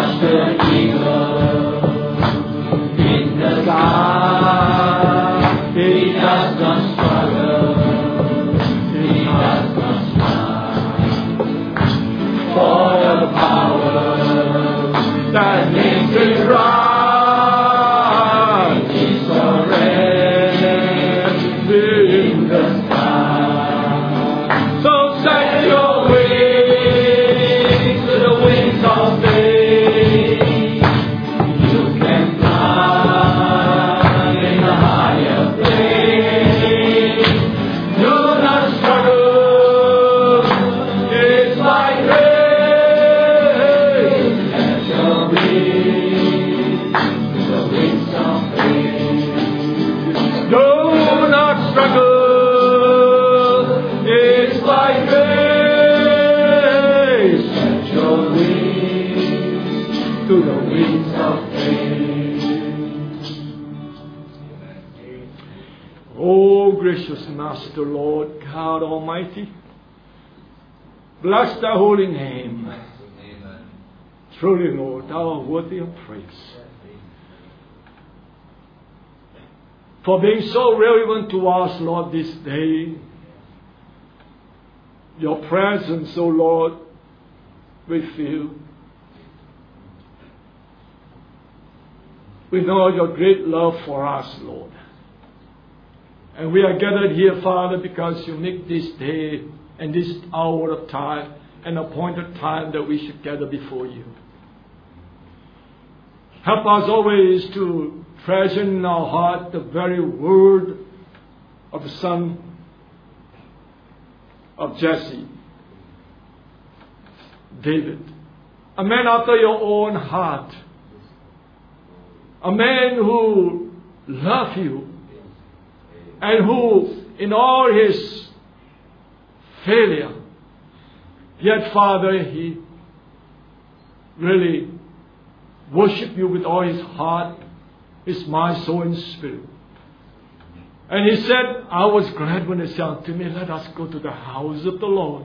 Master, Lord God Almighty, bless thy holy name. Amen. Truly, Lord, thou art worthy of praise. For being so relevant to us, Lord, this day, your presence, O Lord, we feel. We know your great love for us, Lord. And we are gathered here, Father, because you make this day and this hour of time an appointed time that we should gather before you. Help us always to treasure in our heart the very word of the Son of Jesse, David, a man after your own heart, a man who loved you, and who, in all his failure, yet, Father, he really worshiped you with all his heart, his mind, soul, and spirit. And he said, I was glad when they said unto me, let us go to the house of the Lord.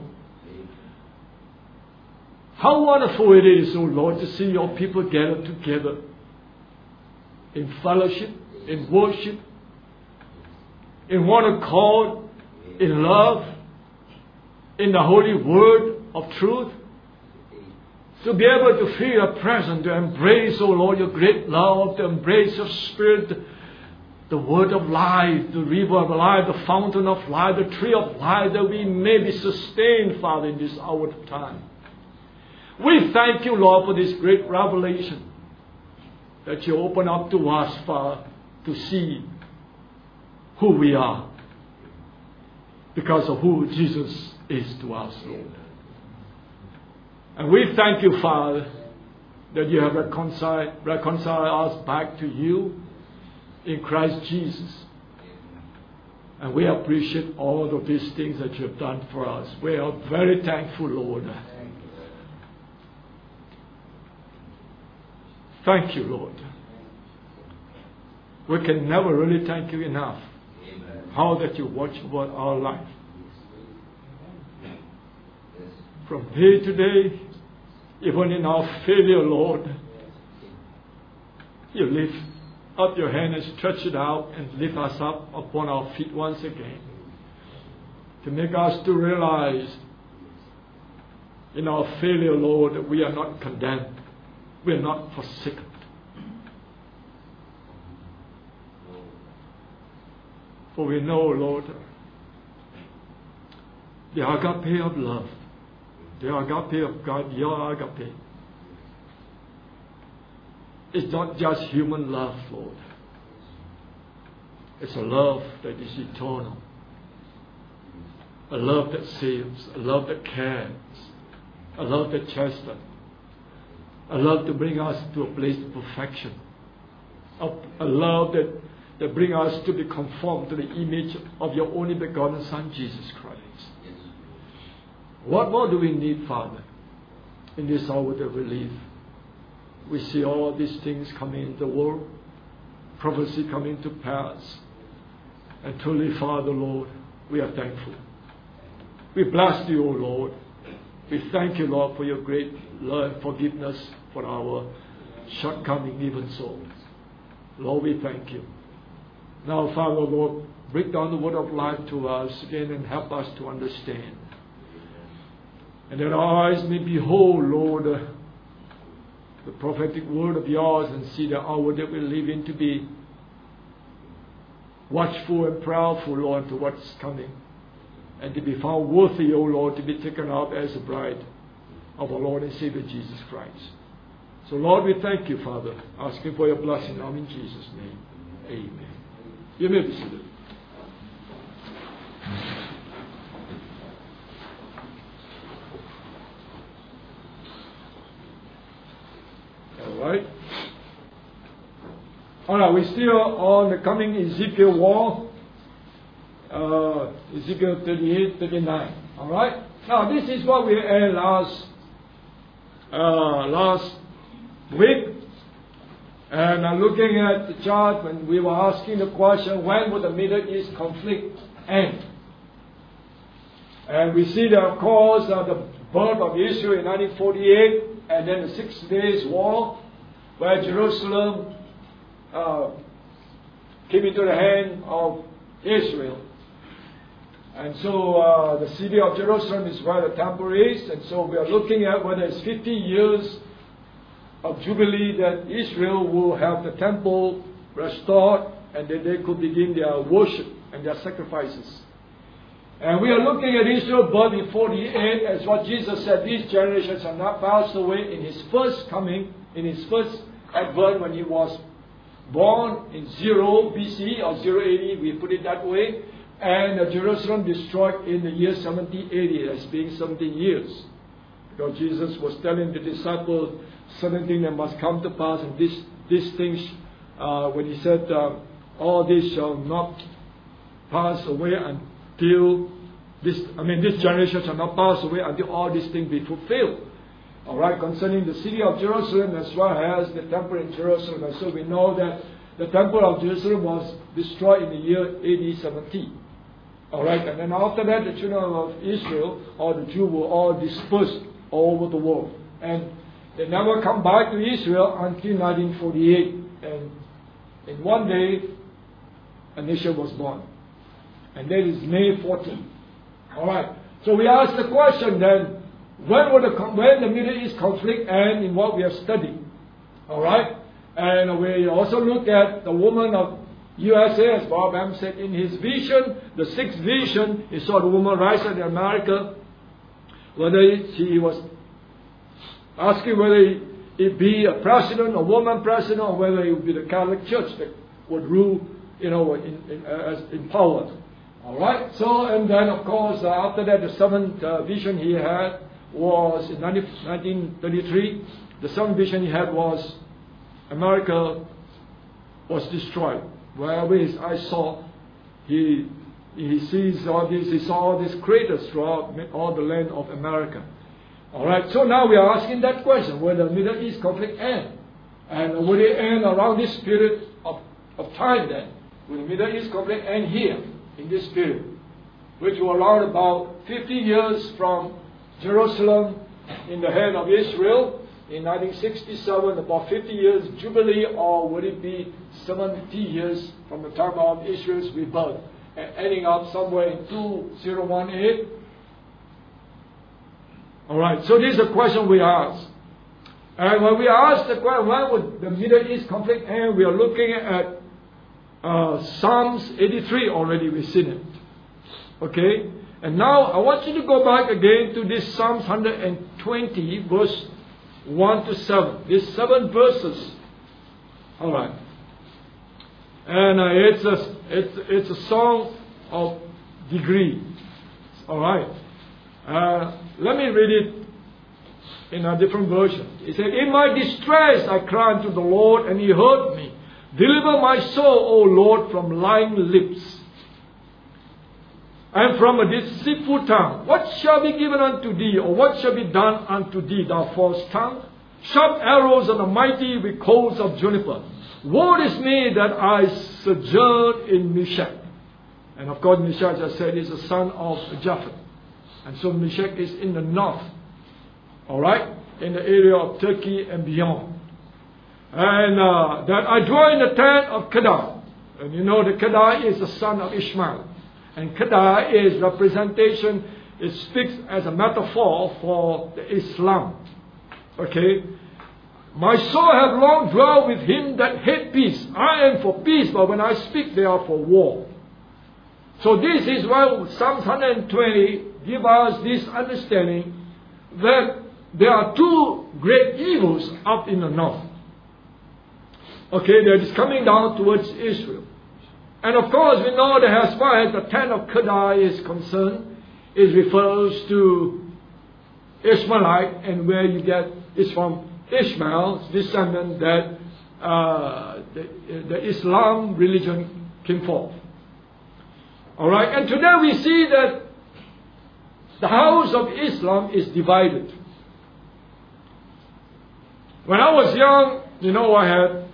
How wonderful it is, O Lord, to see your people gathered together in fellowship, in worship, in one accord, in love, in the holy word of truth, to be able to feel your presence, to embrace, O Lord, your great love, to embrace your spirit, the word of life, the river of life, the fountain of life, the tree of life, that we may be sustained, Father, in this hour of time. We thank you, Lord, for this great revelation that you open up to us, Father, to see who we are because of who Jesus is to us, Lord. And we thank you, Father, that you have reconciled us back to you in Christ Jesus. And we appreciate all of these things that you have done for us. We are very thankful, Lord. Thank you, Lord. We can never really thank you enough. How that you watch over our life. From day to day, even in our failure, Lord, you lift up your hand and stretch it out and lift us up upon our feet once again. To make us to realize in our failure, Lord, that we are not condemned. We are not forsaken. For we know, Lord, the agape of love, the agape of God, your agape, is not just human love, Lord. It's a love that is eternal, a love that saves, a love that cares, a love that chastens, a love to bring us to a place of perfection, a love that bring us to be conformed to the image of your only begotten Son, Jesus Christ. Yes. What more do we need, Father, in this hour that we live? We see all these things coming in the world, prophecy coming to pass. And truly, Father, Lord, we are thankful. We bless you, O Lord. We thank you, Lord, for your great love, forgiveness, for our shortcoming even so. Lord, we thank you. Now, Father, Lord, break down the word of life to us again and help us to understand. And that our eyes may behold, Lord, the prophetic word of yours and see the hour that we live in to be watchful and prayerful, Lord, to what's coming. And to be found worthy, O Lord, to be taken up as a bride of our Lord and Savior Jesus Christ. So, Lord, we thank you, Father, asking for your blessing now in Jesus' name. Amen. You may be seated. All right, we're still on the coming Ezekiel war. Ezekiel 38, 39. All right. Now, this is what we had last week. And I'm looking at the chart when we were asking the question, when would the Middle East conflict end? And we see that, of course, the birth of Israel in 1948, and then the 6 Days War, where Jerusalem came into the hand of Israel. And so the city of Jerusalem is where the temple is. And so we are looking at whether it's 50 years of Jubilee that Israel will have the temple restored and that they could begin their worship and their sacrifices. And we are looking at Israel birth in 48 as what Jesus said, these generations are not passed away in his first coming, in his first advent when he was born in 0 BC or 0 AD, we put it that way. And Jerusalem destroyed in the year 70 AD as being 17 years. Because Jesus was telling the disciples certain things that must come to pass, and these things, when he said, all this shall not pass away until this generation shall not pass away until all these things be fulfilled. Alright, concerning the city of Jerusalem as well as the temple in Jerusalem. And so we know that the temple of Jerusalem was destroyed in the year AD 70. Alright, and then after that, the children of Israel, or the Jews, were all dispersed all over the world. And they never come back to Israel until 1948. And in one day, a nation was born. And that is May 14. Alright, so we ask the question then, when the Middle East conflict end in what we have studied? Alright, and we also look at the woman of USA, as Bob M said in his vision, the sixth vision, he saw the woman rise in America, whether she was asking whether it be a president, a woman president, or whether it would be the Catholic Church that would rule, in power. All right. So, and then of course after that, the seventh vision he had was in 1933. The seventh vision he had was America was destroyed. Wherever his eyes saw, he sees all this. He saw all these craters throughout all the land of America. All right. So now we are asking that question: will the Middle East conflict end? And will it end around this period of time? Then will the Middle East conflict end here in this period, which will allow about 50 years from Jerusalem in the hand of Israel in 1967, about 50 years Jubilee, or would it be 70 years from the time of Israel's rebirth, and ending up somewhere in 2018? All right, so this is a question we ask. And when we ask the question, when would the Middle East conflict end, we are looking at Psalms 83 already, we've seen it. Okay? And now I want you to go back again to this Psalms 120, verse 1 to 7. These 7 verses. Alright. And it's a song of degree. Alright. Let me read it in a different version. It said, in my distress I cried unto the Lord, and he heard me. Deliver my soul, O Lord, from lying lips, and from a deceitful tongue. What shall be given unto thee, or what shall be done unto thee, thou false tongue? Sharp arrows on the mighty with coals of juniper. Woe is me that I sojourn in Meshach. And of course, Meshach, as I said, is the son of Japheth. And so Meshach is in the north. Alright? in the area of Turkey and beyond. And that I dwell in the tent of Kedar. And you know, the Kedar is the son of Ishmael. And Kedar is representation, it speaks as a metaphor for the Islam. Okay? My soul hath long dwelt with him that hate peace. I am for peace, but when I speak, they are for war. So this is why Psalms 120 give us this understanding that there are two great evils up in the north. Okay, that is coming down towards Israel. And of course, we know that as far as the tent of Kedar is concerned, it refers to Ishmaelite, and where you get is from Ishmael's descendant that the Islam religion came forth. Alright, and today we see that the house of Islam is divided. When I was young, you know, I had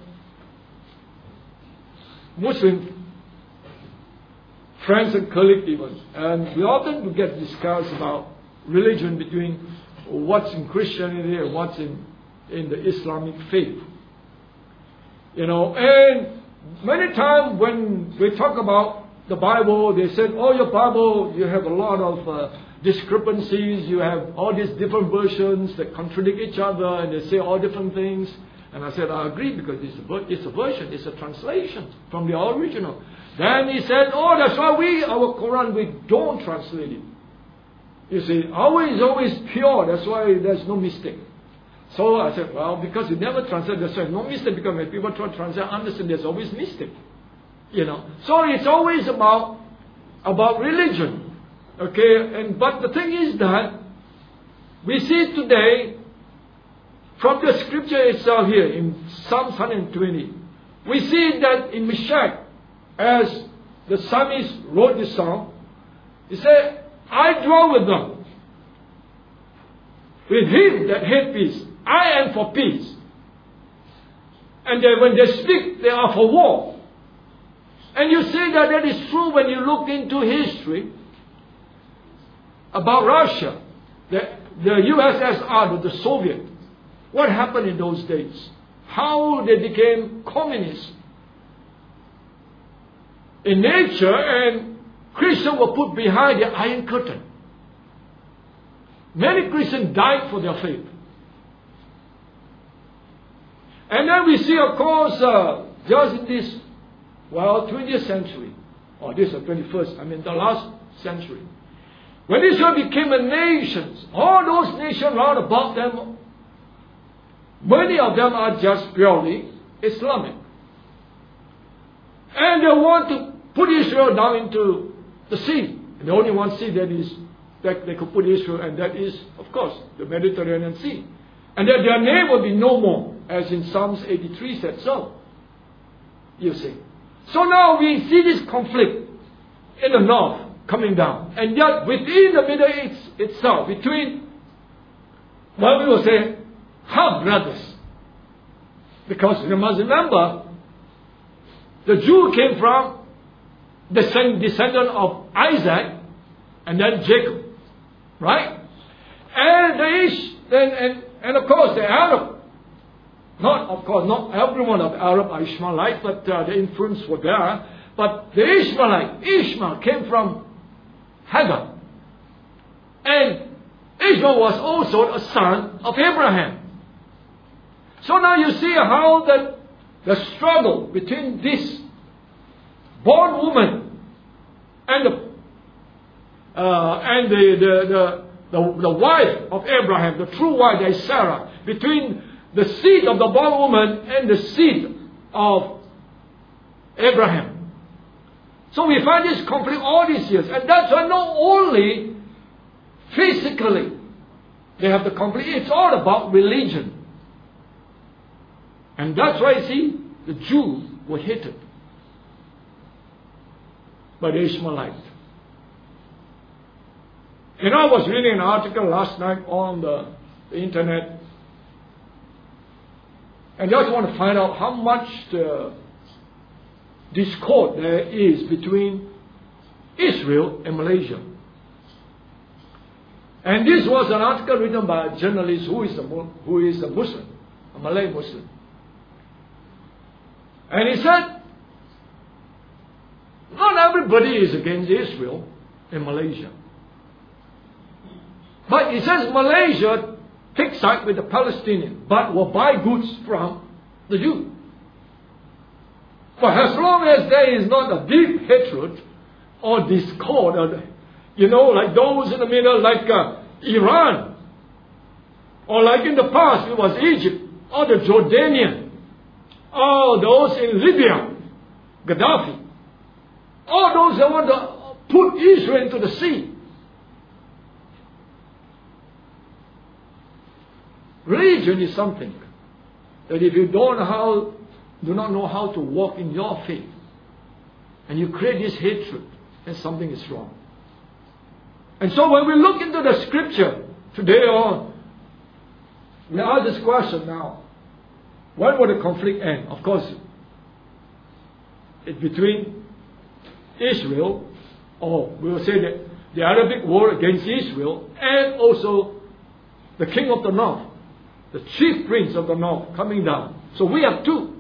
Muslim friends and colleagues even, and we often get discussed about religion between what's in Christianity and what's in the Islamic faith. You know, and many times when we talk about the Bible, they said, oh, your Bible, you have a lot of discrepancies, you have all these different versions that contradict each other, and they say all different things. And I said, I agree, because it's a version, it's a translation from the original. Then he said, oh, that's why our Quran, we don't translate it. You see, ours is always pure, that's why there's no mistake. So I said, well, because you never translate, that's why no mistake, because when people try to translate, understand there's always mistake. You know, so it's always about religion. Okay, but the thing is that we see today from the scripture itself here in Psalms 120, we see that in Meshach, as the psalmist wrote this psalm, he said, I dwell with them, with him that hate peace. I am for peace. And when they speak, they are for war. And you see that is true when you look into history about Russia, the USSR, the Soviet. What happened in those days? How they became communists in nature, and Christians were put behind the Iron Curtain. Many Christians died for their faith. And then we see, of course, just in this 20th century, or this is the 21st, the last century, when Israel became a nation, all those nations round about them, many of them are just purely Islamic. And they want to put Israel down into the sea. And the only one sea that they could put Israel, and that is, of course, the Mediterranean Sea. And that their name will be no more, as in Psalms 83 said so. You see. So now we see this conflict in the north coming down. And yet within the Middle East itself, between, we will say, half brothers. Because you must remember, the Jew came from the descendant of Isaac and then Jacob. Right? And of course the Arab, not everyone of Arab are Ishmaelite, but the influence was there. But the Ishmael came from Hagar. And Ishmael was also a son of Abraham. So now you see how the struggle between this born woman and the wife of Abraham, the true wife, that is Sarah, between the seed of the born woman and the seed of Abraham. So we find this conflict all these years. And that's why not only physically they have the conflict, it's all about religion. And that's why, see, the Jews were hated by the Ishmaelites. You know, I was reading an article last night on the internet, and I just want to find out how much discord there is between Israel and Malaysia. And this was an article written by a journalist who is a Muslim, a Malay Muslim. And he said, not everybody is against Israel in Malaysia. But he says Malaysia takes side with the Palestinians, but will buy goods from the Jews. For as long as there is not a deep hatred or discord, or, like those in the middle, like Iran, or like in the past it was Egypt, or the Jordanian, or those in Libya, Gaddafi, or those that want to put Israel into the sea. Religion is something that if you do not know how to walk in your faith, and you create this hatred, then something is wrong. And so when we look into the scripture today on, we ask this question now. When will the conflict end? Of course, it's between Israel, or we will say that the Arabic war against Israel, and also the king of the north, the chief prince of the north coming down. So we have two.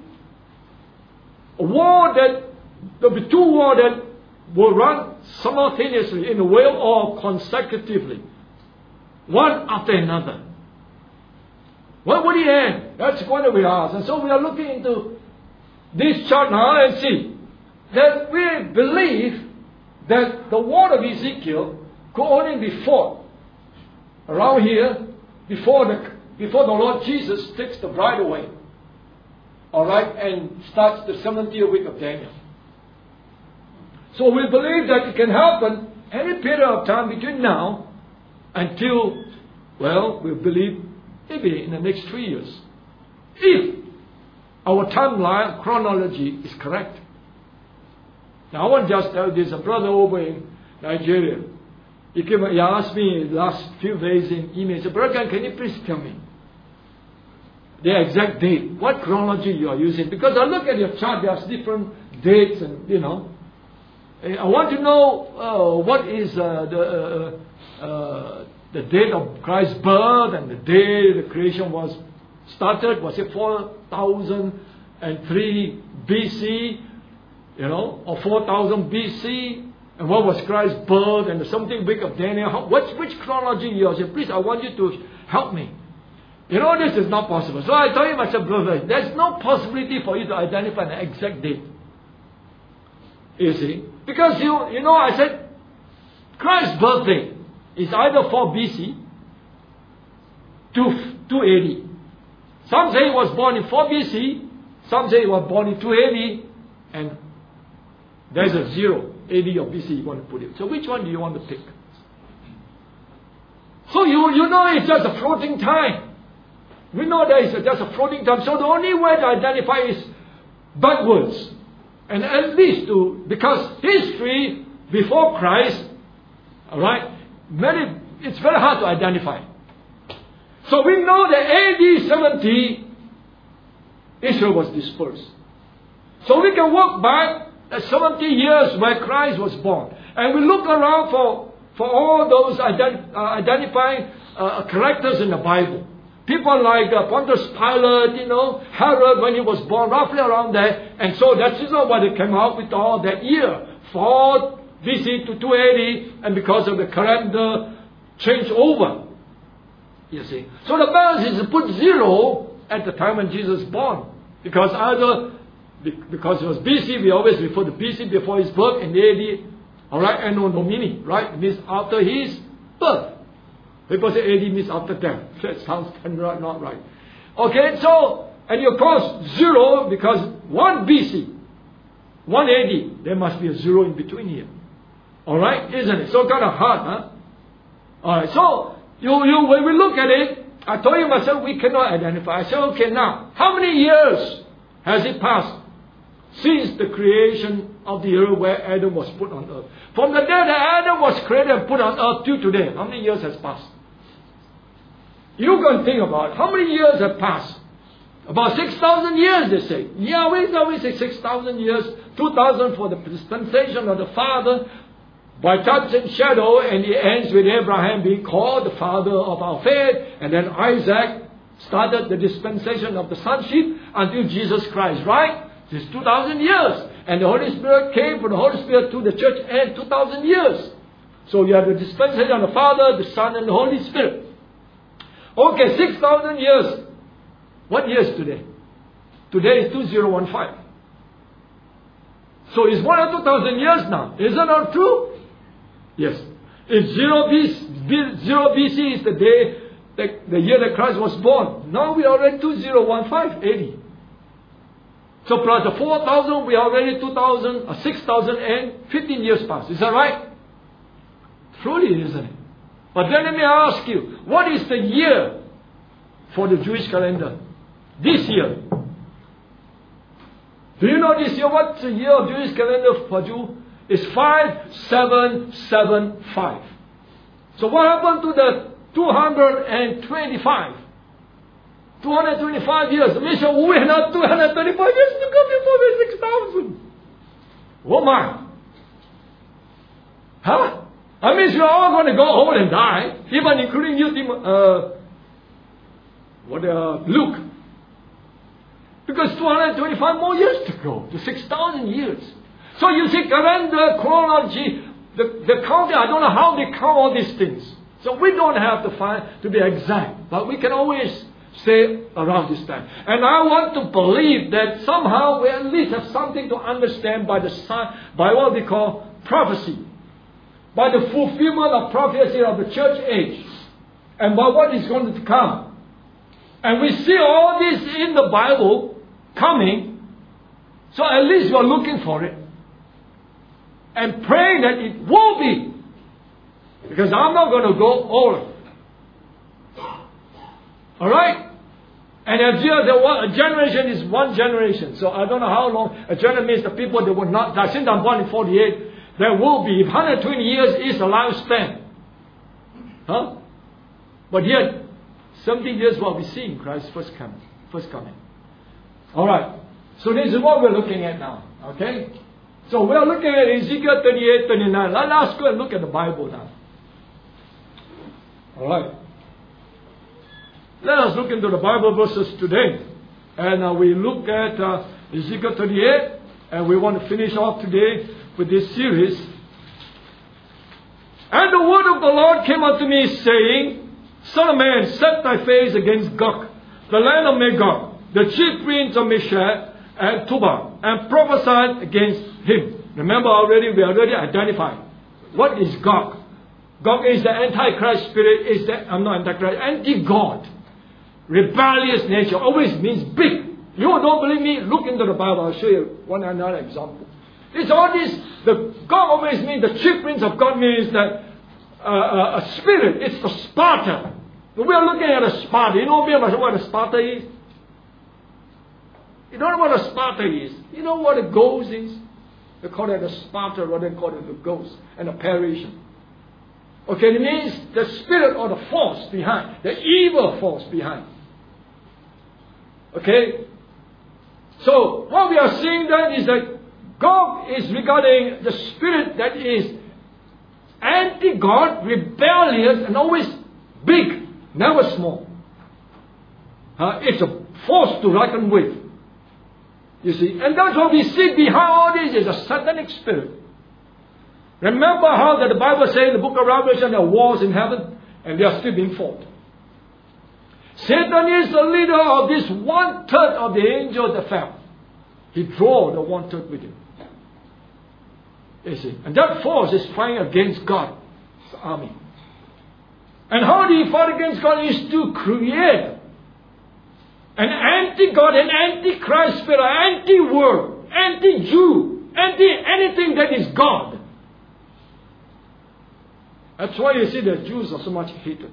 There'll be two wars that will run simultaneously in a way or consecutively, one after another. When will it end? That's what we ask. And so we are looking into this chart now and see that we believe that the war of Ezekiel could only be fought around here before the Lord Jesus takes the bride away. Alright, and starts the 70th week of Daniel. So we believe that it can happen any period of time between now until, we believe maybe in the next 3 years. If our timeline, chronology is correct. Now I want to just tell this, a brother over in Nigeria, he asked me last few days in email, he said, Brother, can you please tell me the exact date, what chronology you are using? Because I look at your chart, there's different dates and, I want to know what is the date of Christ's birth and the day the creation was started. Was it 4003 BC, or 4000 BC? And what was Christ's birth and the 70th week of Daniel? Which chronology you are using? Please, I want you to help me. This is not possible. So I told him, I said, brother, there's no possibility for you to identify an exact date. You see? Because, I said, Christ's birthday is either 4 BC to 2 AD. Some say he was born in 4 BC, some say he was born in 2 AD, and there's a 0 AD or BC you want to put it. So which one do you want to pick? So you know it's just a floating time. We know that it's just a floating time. So the only way to identify is backwards. And at least because history before Christ, alright, it's very hard to identify. So we know that AD 70, Israel was dispersed. So we can walk back 70 years where Christ was born. And we look around for all those identifying characters in the Bible. People like Pontius Pilate, Herod when he was born, roughly around there. And so that's why they came out with all that year. 4 BC to 280, and because of the calendar change over. You see. So the balance is to put 0 at the time when Jesus was born. Because it was BC, we always refer to BC before his birth, and AD, alright, Anno Domini, right? It means after his birth. People say AD means after death. That sounds not right. Okay, so, and of course 0, because 1 BC, 1 AD, there must be a 0 in between here. Alright, isn't it? So kind of hard, huh? Alright, so, when we look at it, I told you myself we cannot identify. I said, okay, now, how many years has it passed since the creation of the earth where Adam was put on earth? From the day that Adam was created and put on earth till today, how many years has passed? You can think about it. How many years have passed? About 6,000 years, they say. Yeah, we say 6,000 years. 2,000 for the dispensation of the Father. by touch and shadow, and it ends with Abraham being called the father of our faith, and then Isaac started the dispensation of the sonship until Jesus Christ, right? This 2,000 years. And the Holy Spirit came from the Holy Spirit to the church and 2,000 years. So you have the dispensation of the Father, the Son, and the Holy Spirit. Okay, 6,000 years. What year is today? Today is 2015. So it's more than 2,000 years now. Is that not true? Yes. If 0 BC is the day, the year that Christ was born. Now we are already 2015 AD. So plus the 4,000, we are already 6,000 and 15 years past. Is that right? Truly, isn't it? But then let me ask you, what is the year for the Jewish calendar? This year. Do you know this year? What's the year of Jewish calendar for Jew? It's 5775. So what happened to the 225? 225 years. Means we have 225 years to go before 6,000. Oh my. Huh? I mean, you're all going to go old and die, even including you, Luke. Because 225 more years to go, to 6,000 years. So you see, calendar, chronology, the counting, I don't know how they count all these things. So we don't have to be exact, but we can always say around this time. And I want to believe that somehow we at least have something to understand by what we call prophecy. By the fulfillment of prophecy of the church age. And by what is going to come. And we see all this in the Bible coming. So at least we're looking for it. And praying that it will be. Because I'm not going to go old. Alright? And a generation is one generation. So I don't know how long. A generation means the people that will not die. Since I'm born in 48, there will be, if 120 years is a lifespan. Huh? But yet, 70 years what we see in Christ's first coming. Alright. So this is what we're looking at now. Okay? So we're looking at Ezekiel 38, 39. Let's go and look at the Bible now. Alright. Let us look into the Bible verses today. And we look at Ezekiel 38. And we want to finish off today with this series. And the word of the Lord came unto me, saying, Son of man, set thy face against Gog, the land of Magog, the chief prince of Meshach and Tubal, and prophesied against him. Remember we already identified. What is Gog? Gog is the Antichrist spirit, anti-God. Rebellious nature, always means big. You don't believe me? Look into the Bible. I'll show you another example. It's all this. The God always means the chief prince of God means that a spirit. It's the Sparta. We are looking at a Sparta. You know what a Sparta is? You don't know what a Sparta is. You know what a ghost is? They call it a Sparta rather than call it a ghost, an apparition. Okay, it means the spirit or the force behind, the evil force behind. Okay? So, what we are seeing then is that Gog is regarding the spirit that is anti-God, rebellious, and always big, never small. It's a force to reckon with. You see, and that's what we see behind all this is a satanic spirit. Remember how that the Bible says in the book of Revelation there are wars in heaven and they are still being fought. Satan is the leader of this 1/3 of the angels that fell. He drew the 1/3 with him. You see, and that force is fighting against God's army. And how do you fight against God? Is to create an anti-God, an anti-Christ spirit, anti-world, anti-Jew, anti-anything that is God. That's why you see the Jews are so much hated.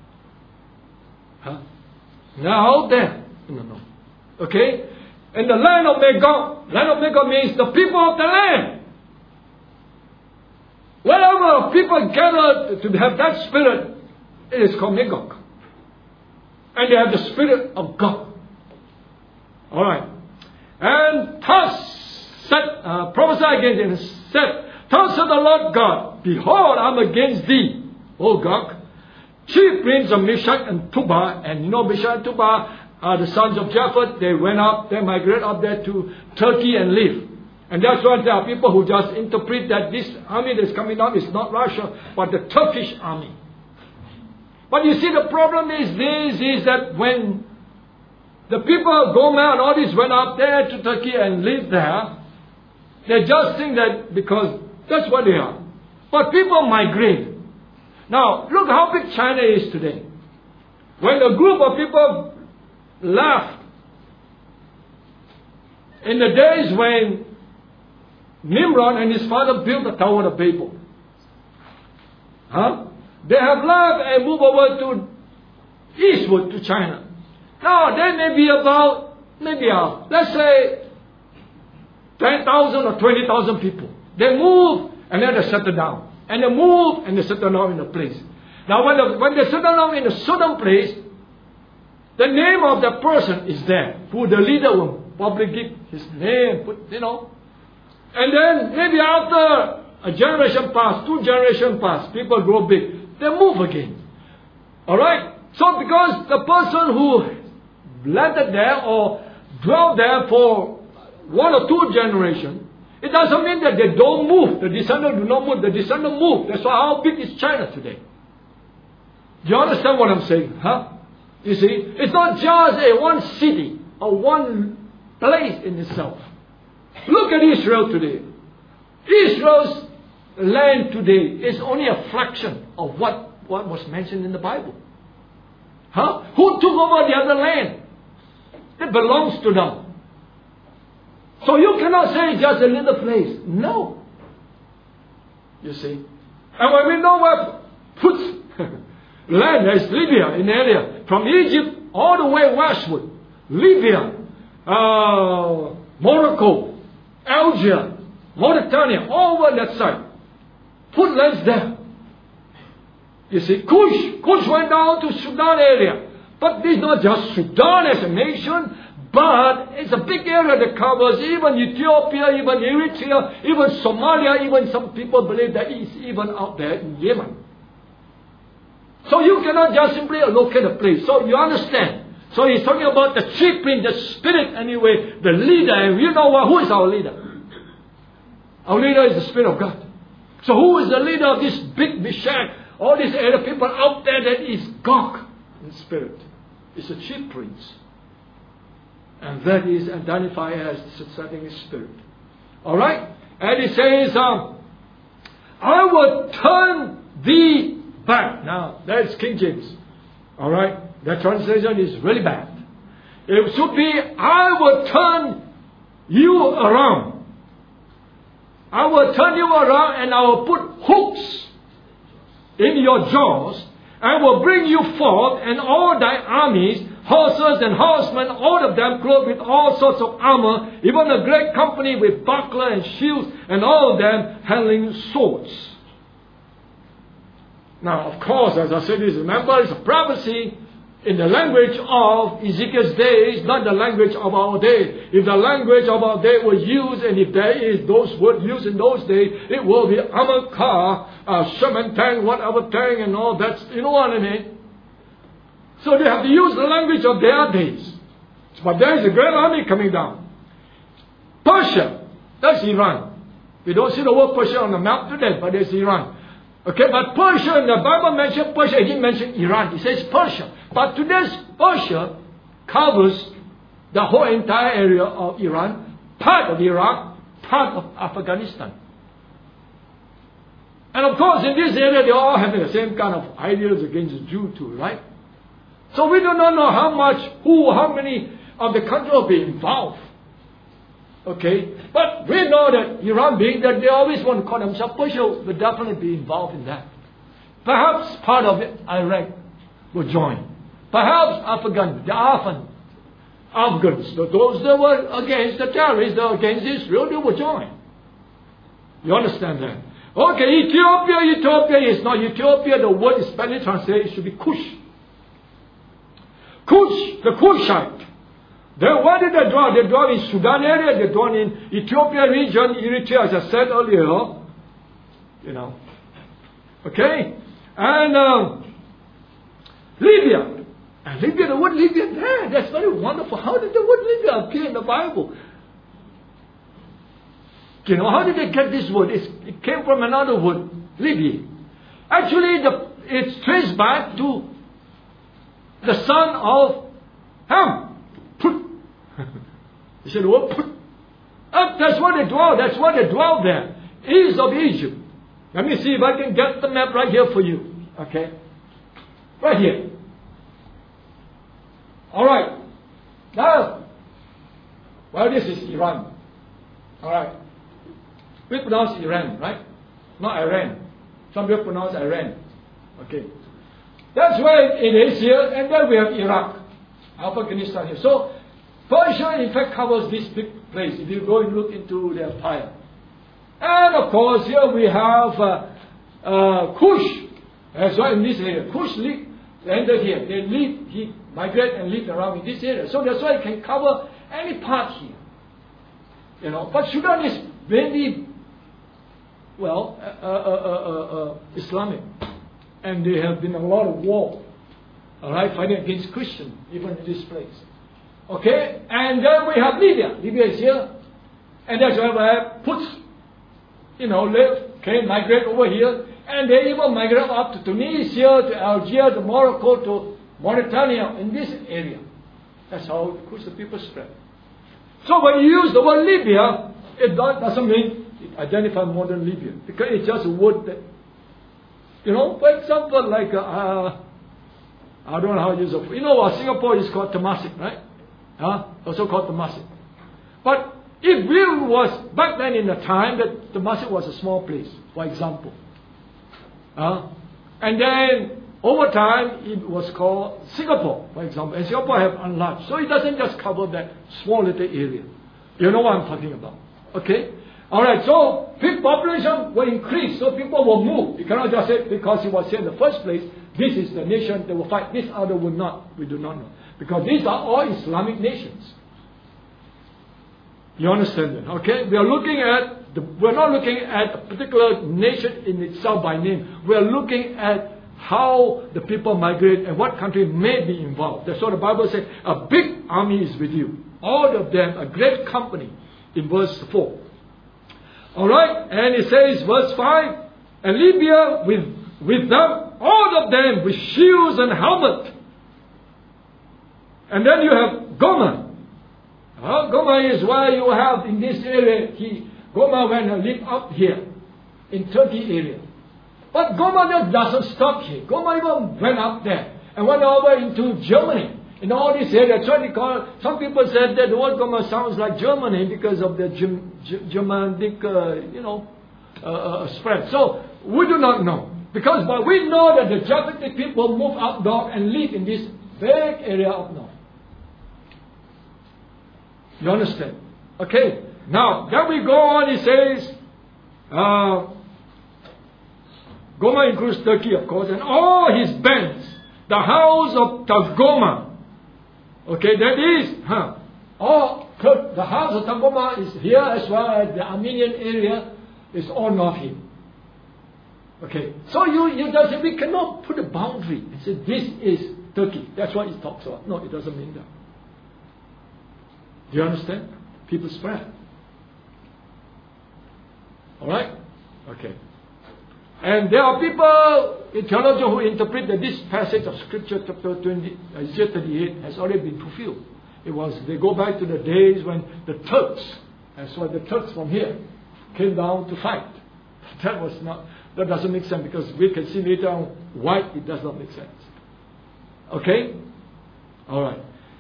Now there. No. Okay? In the land of Magog means the people of the land. Wherever people gather to have that spirit, it is called Magog. And they have the spirit of God. Alright. And thus prophesy against it and said, Thus said the Lord God, behold, I'm against thee, O Gog, chief prince of Meshach and Tubal. And you know, Meshach and Tubal are the sons of Japheth. They went up, they migrated up there to Turkey and live. And that's why there are people who just interpret that this army that's coming up is not Russia, but the Turkish army. But you see, the problem is this, is that when the people of Gomer and all this went up there to Turkey and lived there, they just think that because that's what they are. But people migrate. Now, look how big China is today. When a group of people left in the days when Nimrod and his father built the Tower of Babel, they have left and moved over to eastward to China. Now, there may be about, let's say, 10,000 or 20,000 people. They move and then they settle down. And they move and they settle down in a place. Now, when they settle down in a certain place, the name of the person is there, who the leader will probably give his name, And then maybe after a generation pass, 2 generations pass, people grow big, they move again. Alright? So because the person who landed there or dwelt there for 1 or 2 generations, it doesn't mean that they don't move. The descendants do not move. The descendants move. That's why how big is China today. Do you understand what I'm saying? You see, it's not just a one city or one place in itself. Look at Israel today. Israel's land today is only a fraction of what was mentioned in the Bible. Who took over the other land? It belongs to them. So you cannot say it's just a little place. No. You see. And when we know what puts land, there's Libya in the area. From Egypt all the way westward. Libya, Morocco, Algeria, Mauritania, all over that side. Put lands there. You see, Kush went down to Sudan area. But this is not just Sudan as a nation, but it's a big area that covers even Ethiopia, even Eritrea, even Somalia, even some people believe that it's even out there in Yemen. So you cannot just simply locate a place. So you understand. So he's talking about the chief prince, the spirit anyway, the leader. And you know what? Who is our leader? Our leader is the Spirit of God. So who is the leader of this big Meshach? All these other people out there, that is Gog in spirit. It's a chief prince. And that is identified as the setting spirit. Alright? And he says, I will turn thee back. Now, that's King James. Alright? That translation is really bad. It should be, I will turn you around. I will turn you around and I will put hooks in your jaws. I will bring you forth and all thy armies, horses and horsemen, all of them clothed with all sorts of armor, even a great company with buckler and shields, and all of them handling swords. Now, of course, as I said, remember, it's a prophecy in the language of Ezekiel's days, not the language of our day. If the language of our day was used, and if there is those words used in those days, it will be armored car, Sherman tank, whatever tank, and all that. You know what I mean? So they have to use the language of their days. But there is a great army coming down. Persia, that's Iran. We don't see the word Persia on the map today, but there's Iran. Okay, but Persia, in the Bible mentioned Persia, it didn't mention Iran. It says Persia. But today's Persia covers the whole entire area of Iran, part of Iraq, part of Afghanistan. And of course, in this area, they all have the same kind of ideas against the Jew too, right? So we do not know how many of the country will be involved. Okay? But we know that Iran, being that they always want to call themselves Persia, will definitely be involved in that. Perhaps part of it, Iraq will join. Perhaps the Afghans, those that were against the terrorists, that were against Israel, they will join. You understand that? Okay, Ethiopia is not Ethiopia. The word is Spanish translated, it should be Kush. Kush, the Kushite. Where did they draw? They draw in Sudan area, they draw in Ethiopia region, Eritrea, as I said earlier. Okay? And Libya. And Libya, the word Libya there, that's very wonderful. How did the word Libya appear in the Bible? You know, how did they get this word? It came from another word, Libya. Actually, it's traced back to the son of Ham. Put. You said the word put. That's where they dwell. That's where they dwell there. East of Egypt. Let me see if I can get the map right here for you. Okay? Right here. Alright. Now, well, this is Iran. Alright. We pronounce Iran, right? Not Iran. Some people pronounce Iran. Okay. That's where it is here, and then we have Iraq, Afghanistan here. So, Persia in fact covers this big place if you go and look into the empire. And of course, here we have Kush, as well in this area. Kush landed here. He migrate and live around in this area. So that's why it can cover any part here. You know, but Sudan is mainly, Islamic. And there have been a lot of war, alright, fighting against Christians, even in this place. Okay? And then we have Libya. Libya is here. And that's where we have Puts, migrate over here. And they even migrate up to Tunisia, to Algeria, to Morocco, to Mauritania, in this area. That's how Christian people spread. So when you use the word Libya, it doesn't mean it identifies modern Libya. Because it's just a word that, for example, like, I don't know how to use it. Singapore is called Temasek, right? Also called Temasek. But it really was, back then in the time, that Temasek was a small place, for example. And then, over time, it was called Singapore, for example. And Singapore have enlarged. So it doesn't just cover that small little area. You know what I'm talking about. Okay? Alright, so big population will increase, so people will move. You cannot just say, because it was here in the first place, this is the nation that will fight, this other will not. We do not know. Because these are all Islamic nations. You understand that? Okay? We're not looking at a particular nation in itself by name. We're looking at how the people migrate and what country may be involved. That's what the Bible says. A big army is with you. All of them, a great company, in verse 4. Alright, and it says, verse 5, and Libya with them, all of them with shields and helmet. And then you have Gomer. Gomer is where you have in this area, Gomer went and lived up here, in Turkey area. But Gomer just doesn't stop here. Gomer even went up there, and went over into Germany. In all this area, that's what they call it. Some people said that the word Gomer sounds like Germany because of the Germanic, spread. So, we do not know. But we know that the Japhetic people moved up north and live in this big area up north. You understand? Okay. Now, then we go on, it says, Gomer includes Turkey, of course, and all his bands, the house of Tagoma. Okay, that is, the house of Tagoma is here as well as the Armenian area is all north here. Okay, so you just say we cannot put a boundary and say this is Turkey. That's what it talks about. No, it doesn't mean that. Do you understand? People spread. Alright? Okay. And there are people, theologians, who interpret that this passage of Scripture, chapter 20, Isaiah 38, has already been fulfilled. They go back to the days when the Turks, and so the Turks from here, came down to fight. That doesn't make sense, because we can see later on why it does not make sense. Okay? Alright.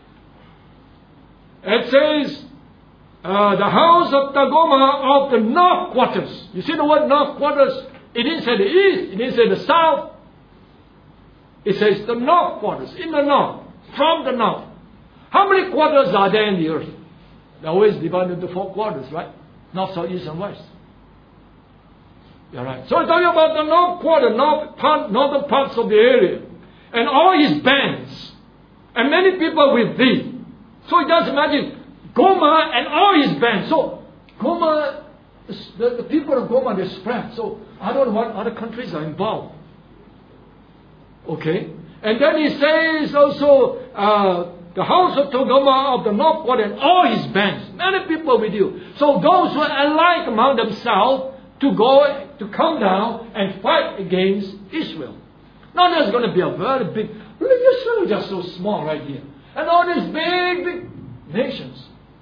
It says, the house of Tagoma of the north quarters. You see the word north quarters? It didn't say the east, it didn't say the south. It says the north quarters, in the north, from the north. How many quarters are there in the earth? They're always divided into 4 quarters, right? North, south, east, and west. You're right. So it's talking about the north quarter, northern parts of the area. And all his bands. And many people with thee. So just imagine, Gomer and all his bands. So, Gomer The people of Gomer, they spread. So I don't know what other countries are involved. Okay? And then he says also, the house of Togarmah of the northward and all his bands. Many people with you. So those who are alike among themselves to come down and fight against Israel. Now there's going to be a very big, Israel is just so small right here. And all these big nations.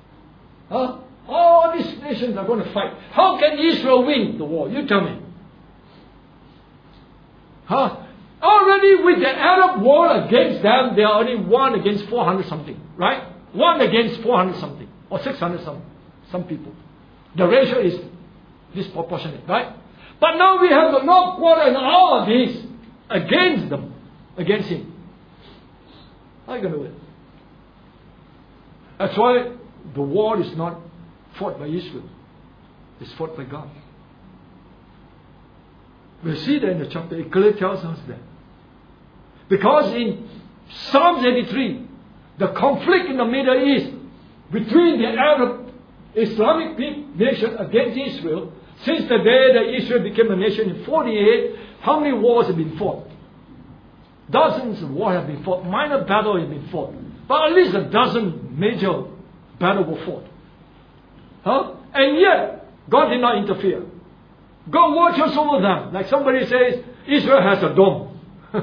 All these nations are going to fight. How can Israel win the war? You tell me. Already with the Arab war against them, they are only 1 against 400 something. Right? 1 against 400 something. Or 600 some people. The ratio is disproportionate. Right? But now we have the North Quarter and all of these against them. Against him. How are you going to win? That's why the war is not fought by Israel. It's fought by God. We see that in the chapter. It clearly tells us that. Because in Psalms 83, the conflict in the Middle East between the Arab Islamic nation against Israel, since the day that Israel became a nation in 48, how many wars have been fought? Dozens of wars have been fought. Minor battles have been fought. But at least a dozen major battles were fought. And yet, God did not interfere. God watches over them. Like somebody says, Israel has a dome,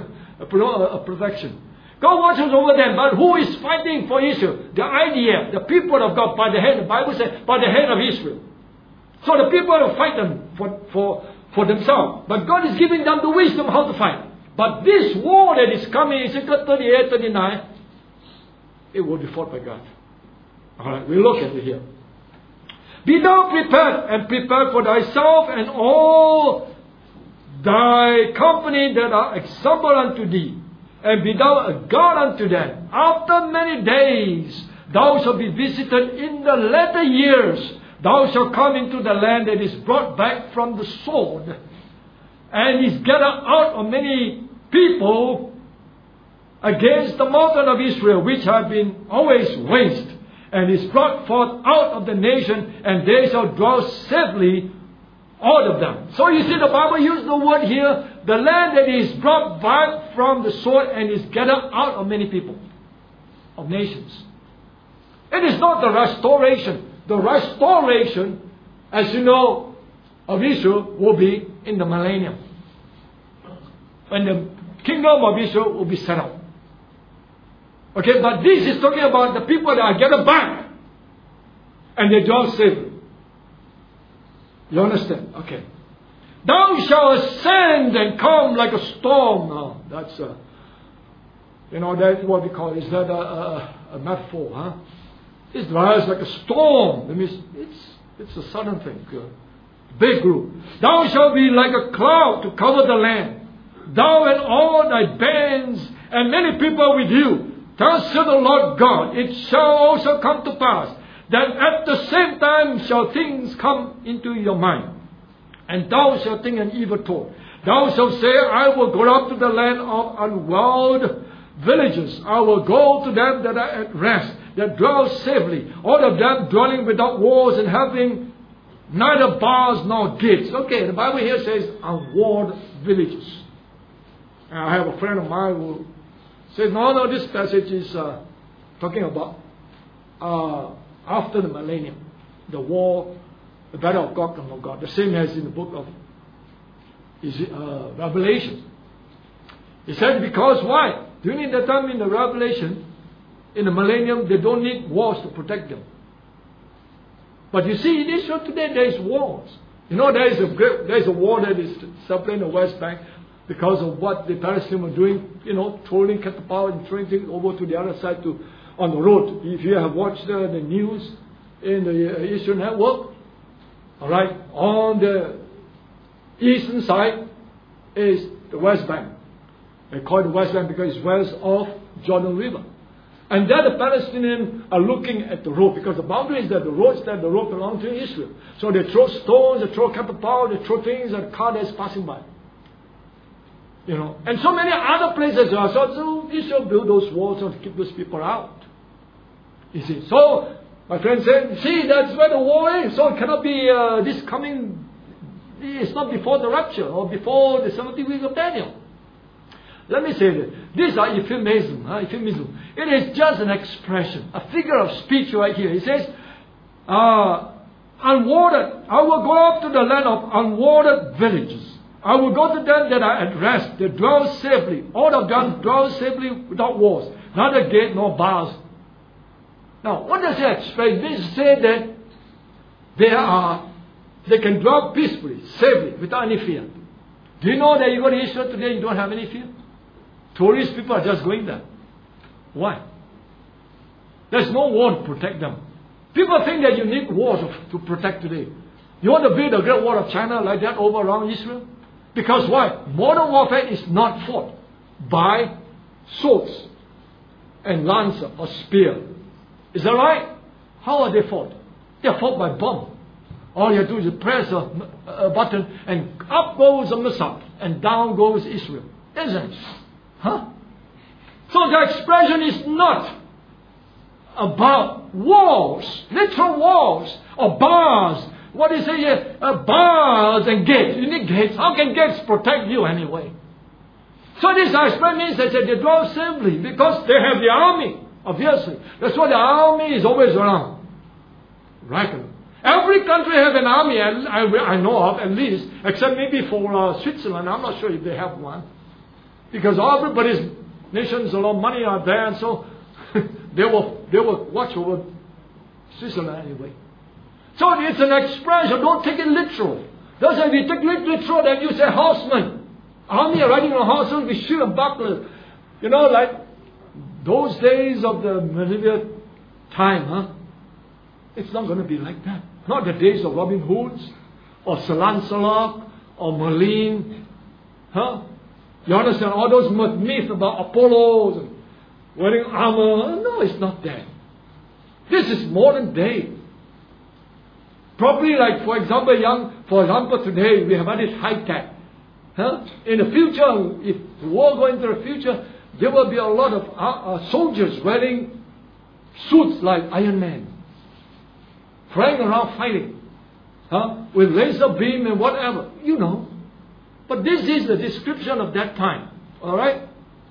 a protection. God watches over them. But who is fighting for Israel? The IDF, the people of God, by the head. The Bible says, by the head of Israel. So the people will fight them for themselves. But God is giving them the wisdom how to fight. But this war that is coming, Ezekiel 38, 39, it will be fought by God. Alright, we look at it here. Be thou prepared, and prepare for thyself and all thy company that are assembled unto thee, and be thou a guard unto them. After many days thou shalt be visited in the latter years. Thou shalt come into the land that is brought back from the sword, and is gathered out of many people against the mountain of Israel, which have been always waste, and is brought forth out of the nation, and they shall dwell safely, all of them. So you see, the Bible used the word here, the land that is brought back from the sword and is gathered out of many people, of nations. It is not the restoration. The restoration, as you know, of Israel will be in the millennium, when the kingdom of Israel will be set up. Okay, but this is talking about the people that are gathered back and they dwell safely. You understand? Okay. Thou shalt ascend and come like a storm. Now, that's that's what we call. Is that a metaphor? Huh? It's rise like a storm. That means it's a sudden thing. Big group. Thou shalt be like a cloud to cover the land. Thou and all thy bands and many people with you. Thus saith the Lord God, it shall also come to pass that at the same time shall things come into your mind, and thou shalt think an evil thought. Thou shalt say, I will go up to the land of unwalled villages. I will go to them that are at rest, that dwell safely, all of them dwelling without walls and having neither bars nor gates. Okay, the Bible here says unwalled villages. And I have a friend of mine who says, no, this passage is talking about after the millennium, the war, the battle of Gog and Magog, the same as in the book of Revelation. He said, because why? During the time in the Revelation, in the millennium, they don't need walls to protect them. But you see, in Israel today, there is wars. You know, there is a war that is separating the West Bank because of what the Palestinians are doing, throwing catapult and throwing things over to the other side on the road. If you have watched the news in the Israel Network, alright, on the eastern side is the West Bank. They call it the West Bank because it's west of Jordan River. And there the Palestinians are looking at the road, because the boundary is that the road belongs to Israel. So they throw stones, they throw catapult, they throw things at a car that's passing by. And so many other places are. So Israel built those walls to keep those people out. You see. So My friend said, see, that's where the war is. So it cannot be this coming, it's not before the rapture or before the 70 weeks of Daniel. Let me say this. These are euphemism. Euphemism. It is just an expression, a figure of speech right here. He says, unwatered. I will go up to the land of unwatered villages. I will go to them that are at rest. They dwell safely. All of them dwell safely without walls. Neither gate nor bars. Now, what does that explain? This says that they can dwell peacefully, safely, without any fear. Do you know that you go to Israel today, you don't have any fear? Tourist people are just going there. Why? There's no wall to protect them. People think that you need walls to protect today. You want to build a great wall of China like that over around Israel? Because why? Modern warfare is not fought by swords and lance or spear. Is that right? How are they fought? They are fought by bomb. All you do is press a button and up goes a missile and down goes Israel. Isn't it? Huh? So the expression is not about walls, literal walls, or bars. What do you say here? Bars and gates. You need gates. How can gates protect you anyway? So this expression means that they dwell safely because they have the army, obviously. That's why the army is always around. Right? Every country has an army, I know of at least, except maybe for Switzerland. I'm not sure if they have one. Because everybody's nations, a lot of money are there, and so they will watch over Switzerland anyway. So it's an expression. Don't take it literal. That's why if you take it literal, then you say horsemen. Army are riding on horses with shield and buckler. You know, like those days of the medieval time, huh? It's not going to be like that. Not the days of Robin Hoods or Sir Lancelot or Merlin. Huh? You understand all those myths about Apollo and wearing armor? No, it's not that. This is modern day. Probably like, for example, today we have all this high tech. Huh? In the future, if the war goes into the future, there will be a lot of soldiers wearing suits like Iron Man, flying around fighting, with laser beam and whatever, you know. But this is the description of that time. All right?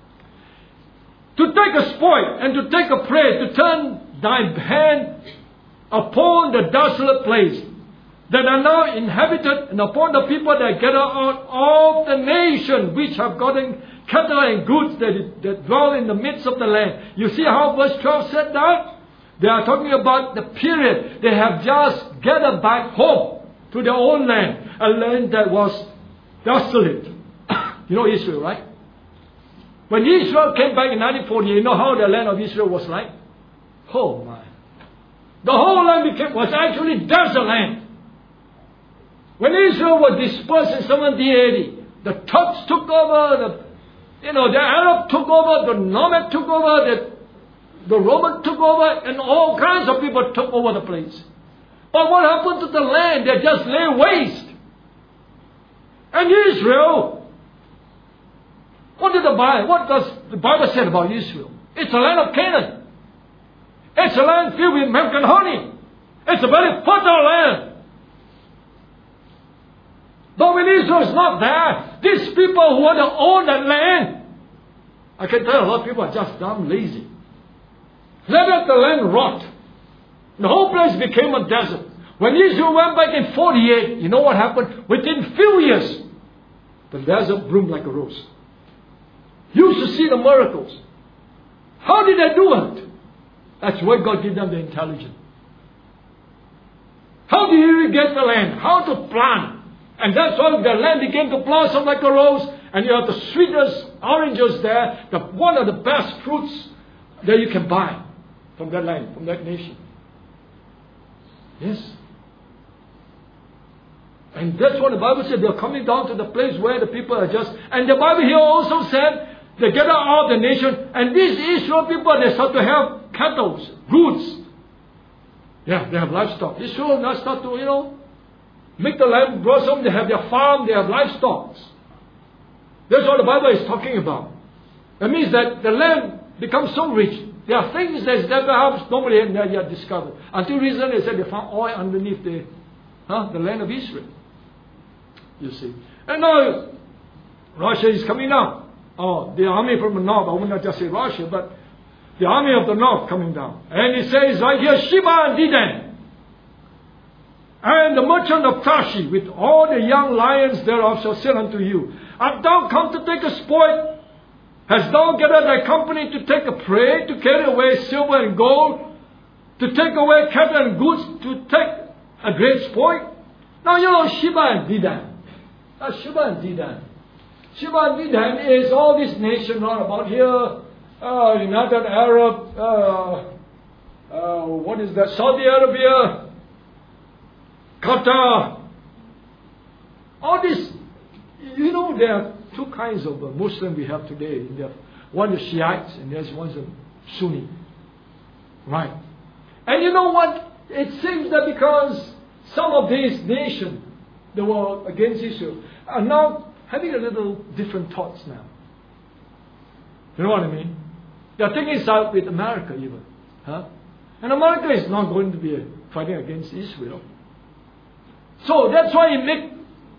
To take a spoil and to take a prey, to turn thy hand upon the desolate place that are now inhabited, and upon the people that gather out of the nation which have gotten cattle and goods that dwell in the midst of the land. You see how verse 12 said that? They are talking about the period they have just gathered back home to their own land, a land that was desolate. You know Israel, right? When Israel came back in 1948, you know how the land of Israel was like? Oh my. The whole land was actually desert land. When Israel was dispersed in 1780, the Turks took over, the Arab took over, the Nomad took over, the Roman took over, and all kinds of people took over the place. But what happened to the land? They just lay waste. And Israel, what does the Bible say about Israel? It's a land of Canaan. It's a land filled with milk and honey. It's a very fertile land. But when Israel is not there, these people who want to own that land, I can tell a lot of people are just damn lazy. Let the land rot. The whole place became a desert. When Israel went back in 48, you know what happened? Within few years, the desert bloomed like a rose. You used to see the miracles. How did they do it? That's why God gave them the intelligence. How do you irrigate the land? How to plant? And that's why the land began to blossom like a rose. And you have the sweetest oranges there. One of the best fruits that you can buy from that land, from that nation. Yes. And that's what the Bible said. They're coming down to the place where the people are just... And the Bible here also said, they gather out of the nation. And these Israel people, they start to have cattle, goods. Yeah, they have livestock. Israel now start to, make the land blossom. They have their farm, they have livestock. That's what the Bible is talking about. That means that the land becomes so rich There are things that perhaps nobody had yet discovered. Until recently, they said they found oil underneath the land of Israel. You see. And now, Russia is coming down. Oh, the army from the north, I would not just say Russia, but the army of the north coming down. And it says right here, Sheba and Dedan, and the merchant of Tarshish, with all the young lions thereof, shall say unto you, art thou come to take a spoil? Hast thou gathered thy company to take a prey, to carry away silver and gold, to take away cattle and goods, to take a great spoil? Now you know Sheba and Dedan. Sheba and Dedan. Sheba and Dedan is all this nation round about here, United Arab, what is that? Saudi Arabia, Qatar. All this, you know, there are two kinds of Muslim we have today. One is Shiites and there's one is Sunni. Right. And you know what? It seems that because some of these nations that were against Israel are now having a little different thoughts now. You know what I mean? They are taking side with America even. And America is not going to be fighting against Israel. So that's why it makes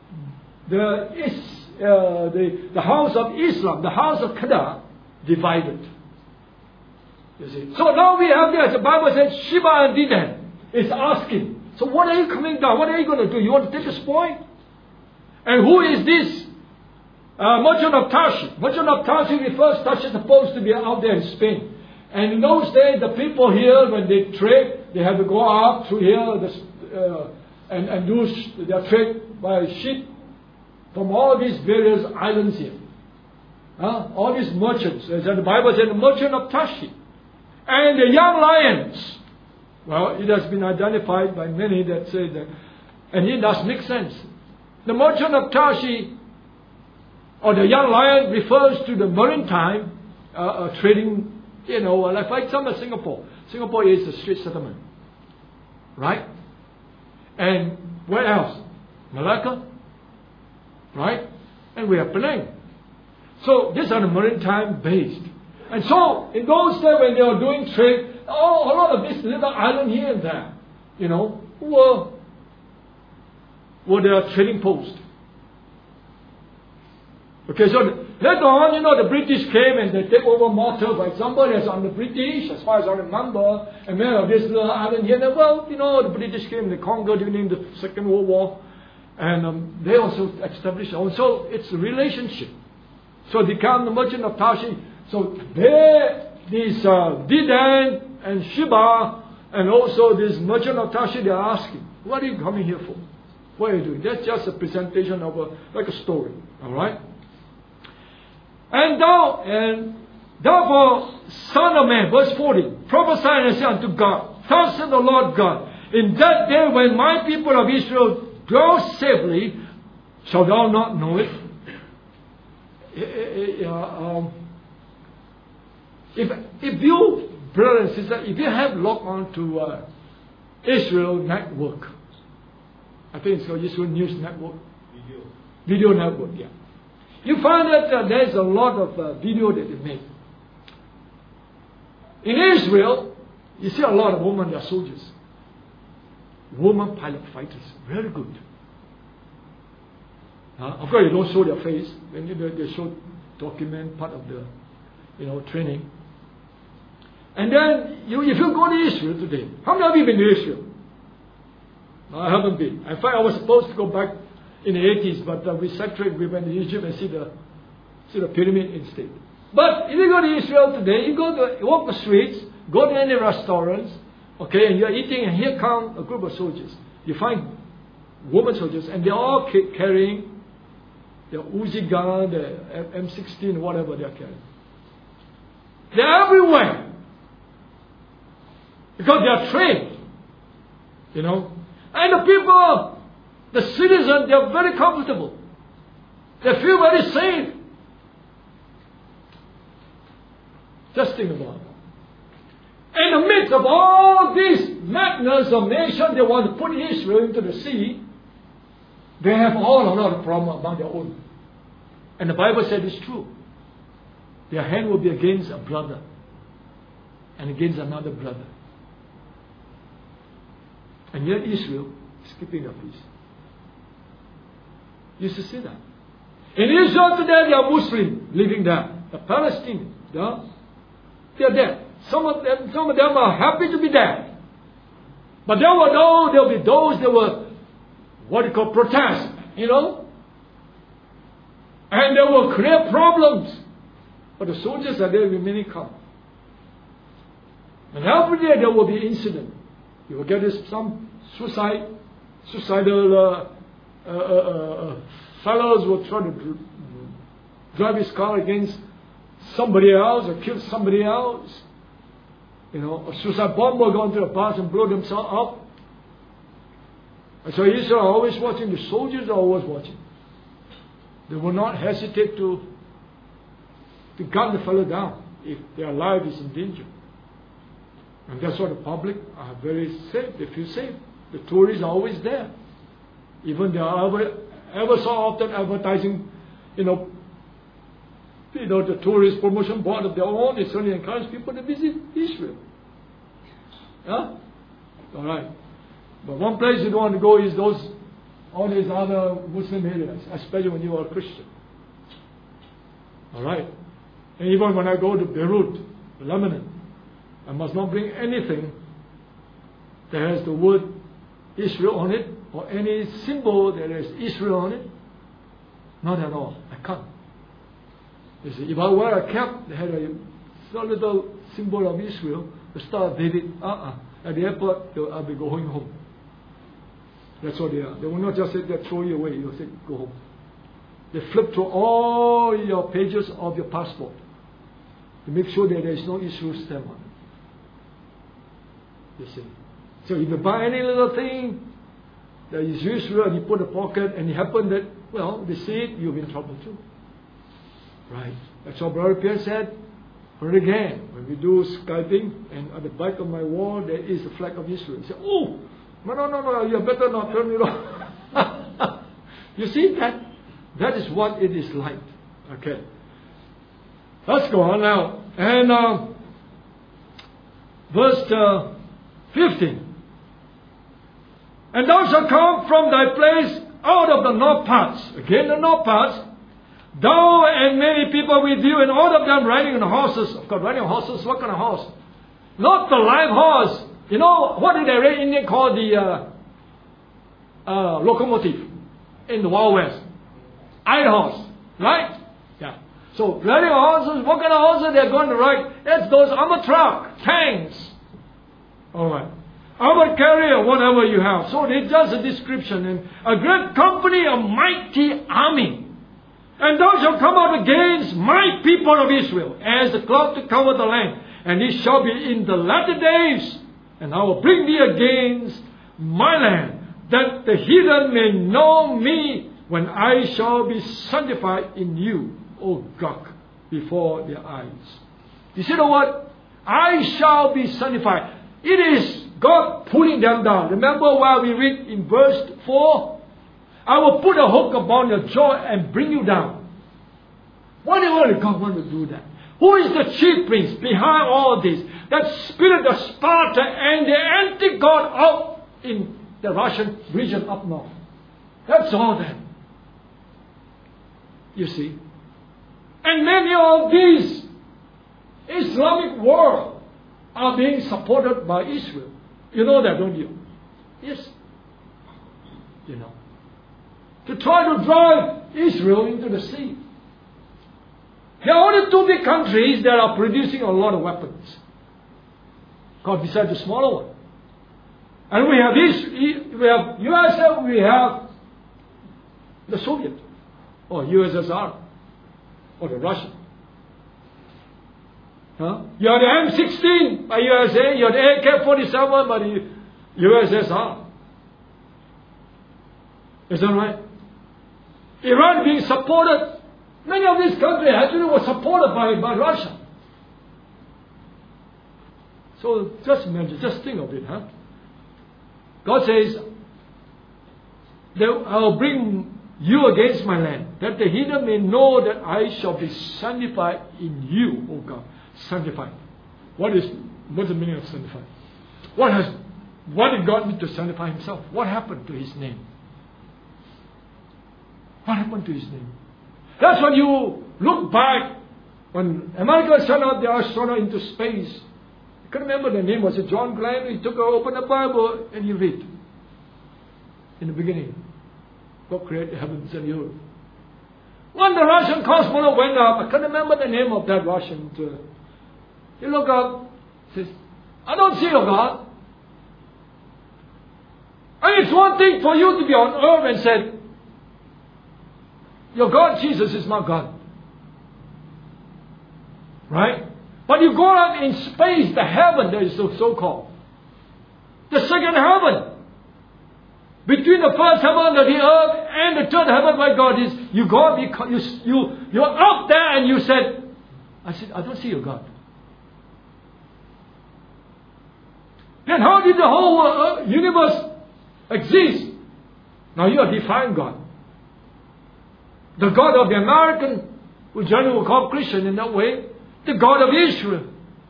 the house of Islam, the house of Qadar, divided. You see. So now we have this. The Bible says Sheba and Dedan is asking, so what are you coming down? What are you going to do? You want to take a spoil? And who is this? Merchant of Tarshish. Merchant of Tarshish refers, Tarshish is supposed to be out there in Spain. And in those days, the people here, when they trade, they have to go up through here and do their trade by ship from all these various islands here. All these merchants. As the Bible said, the merchant of Tarshish. And the young lions. Well, it has been identified by many that say that, and it does make sense. The merchant of Tarshish, or the young lion, refers to the maritime trading, like some of Singapore. Singapore is a street settlement. Right? And where else? Malacca. Right? And we have Penang. So these are the maritime based. And so in those days when they were doing trade, a lot of this little island here and there, were their trading post. Okay, so later on, the British came and they take over Malta, for example, as on the British, as far as I remember, and many of this little island here, the British came, they conquered during the Second World War, and they also established, so it's a relationship. So they become the merchant of Tarshish. So these Dedan and Sheba, and also this merchant of Tarshish, they are asking, what are you coming here for? What are you doing? That's just a presentation of like a story. Alright? And therefore, Son of Man, verse 40, prophesy and say unto God, thus said the Lord God, in that day when my people of Israel dwell safely, shall thou not know it? If you, brother and sister, if you have logged on to Israel Network, I think it's called Israel News Network. Video Network, yeah. You find that there's a lot of video that they make. In Israel, you see a lot of women, they are soldiers. Women pilot fighters, very good. Of course, you don't show their face. When they show document part of the, training. And then, if you go to Israel today, how many of you been to Israel? I haven't been. In fact, I was supposed to go back in the 80s, but we separated. We went to Egypt and see the pyramid instead. But if you go to Israel today, you walk the streets, go to any restaurants, okay, and you're eating, and here come a group of soldiers. You find women soldiers, and they're all carrying their Uzi gun, the M16, whatever they're carrying. They're everywhere. Because they are trained. And the people, the citizens, they are very comfortable. They feel very safe. Just think about it. In the midst of all this madness of nation, they want to put Israel into the sea. They have a lot of problems among their own. And the Bible said it's true. Their hand will be against a brother. and against another brother. And yet Israel is keeping the peace. You should see that. In Israel today, there are Muslims living there. The Palestinians, they are there. Some of them are happy to be there. But there will be those that will, what you call, protest, and they will create problems. But the soldiers are there remaining calm. And every day there will be incident. You will get some suicidal fellows will try to drive his car against somebody else or kill somebody else. A suicide bomb will go into a bus and blow themselves up. And so Israel are always watching. The soldiers are always watching. They will not hesitate to gun the fellow down if their life is in danger. And that's why the public are very safe. They feel safe. The tourists are always there. Even they are ever so often advertising, the tourist promotion board of their own. It certainly encourages people to visit Israel. Yeah? All right. But one place you don't want to go is all these other Muslim areas, especially when you are a Christian. All right. And even when I go to Beirut, Lebanon, I must not bring anything that has the word Israel on it or any symbol that has Israel on it. Not at all. I can't. You see, if I wear a cap that had a little symbol of Israel, the Star of David, at the airport, I'll be going home. That's what they are. They will not just say that, throw you away. They'll say, go home. They flip through all your pages of your passport to make sure that there is no Israel stamp on it. You see. So if you buy any little thing that is Israel and you put in a pocket and it happened that, they see it, you'll be in trouble too. Right. That's what Brother Pierre said. But again, when we do Skyping and at the back of my wall there is the flag of Israel. He said, no, you better not turn it off. You see, that is what it is like. Okay. Let's go on now. And verse 15. And thou shalt come from thy place out of the north parts. Again, the north parts. Thou and many people with you, and all of them riding on horses. Of course, riding on horses, what kind of horse? Not the live horse. What did the Indian call the locomotive in the Wild West? Iron horse, right? Yeah. So riding on horses, what kind of horses they're going to ride? It's those armored truck, tanks. All right. Armored carrier, whatever you have. So it's just a description. And a great company, a mighty army. And thou shalt come out against my people of Israel, as the cloud to cover the land. And it shall be in the latter days, and I will bring thee against my land, that the heathen may know me, when I shall be sanctified in you, O Gog, before their eyes. You see the word? I shall be sanctified. It is God pulling them down. Remember where we read in verse 4? I will put a hook upon your jaw and bring you down. Why would God want to do that? Who is the chief prince behind all this? That spirit of Sparta and the anti-God out in the Russian region up north. That's all that. You see. And many of these Islamic world are being supported by Israel. You know that, don't you? Yes. To try to drive Israel into the sea. There are only two big countries that are producing a lot of weapons. God, besides the smaller one. And we have USA, we have the Soviet, or USSR, or the Russian. You have the M16 by USA, you have the AK-47 by the USSR. Is that right? Iran being supported. Many of these countries actually were supported by Russia. So just imagine, just think of it, God says, I will bring you against my land, that the heathen may know that I shall be sanctified in you, O God. Sanctified. What is What's the meaning of sanctify? What did God need to sanctify himself? What happened to his name? What happened to his name? That's when you look back, when America sent out the astronaut into space. I can't remember the name. Was it John Glenn? He opened the Bible and you read. In the beginning, God created the heavens and the earth. When the Russian cosmonaut went up, I can't remember the name of that Russian. He looked up, says, I don't see your God. And it's one thing for you to be on earth and say, your God, Jesus, is my God. Right? But you go out in space, the heaven that is so-called. The second heaven. Between the first heaven of the earth and the third heaven where God is, you're up there and you said, I don't see your God. Then how did the whole universe exist? Now you are defying God. The God of the American, who generally will call Christian in that way, the God of Israel.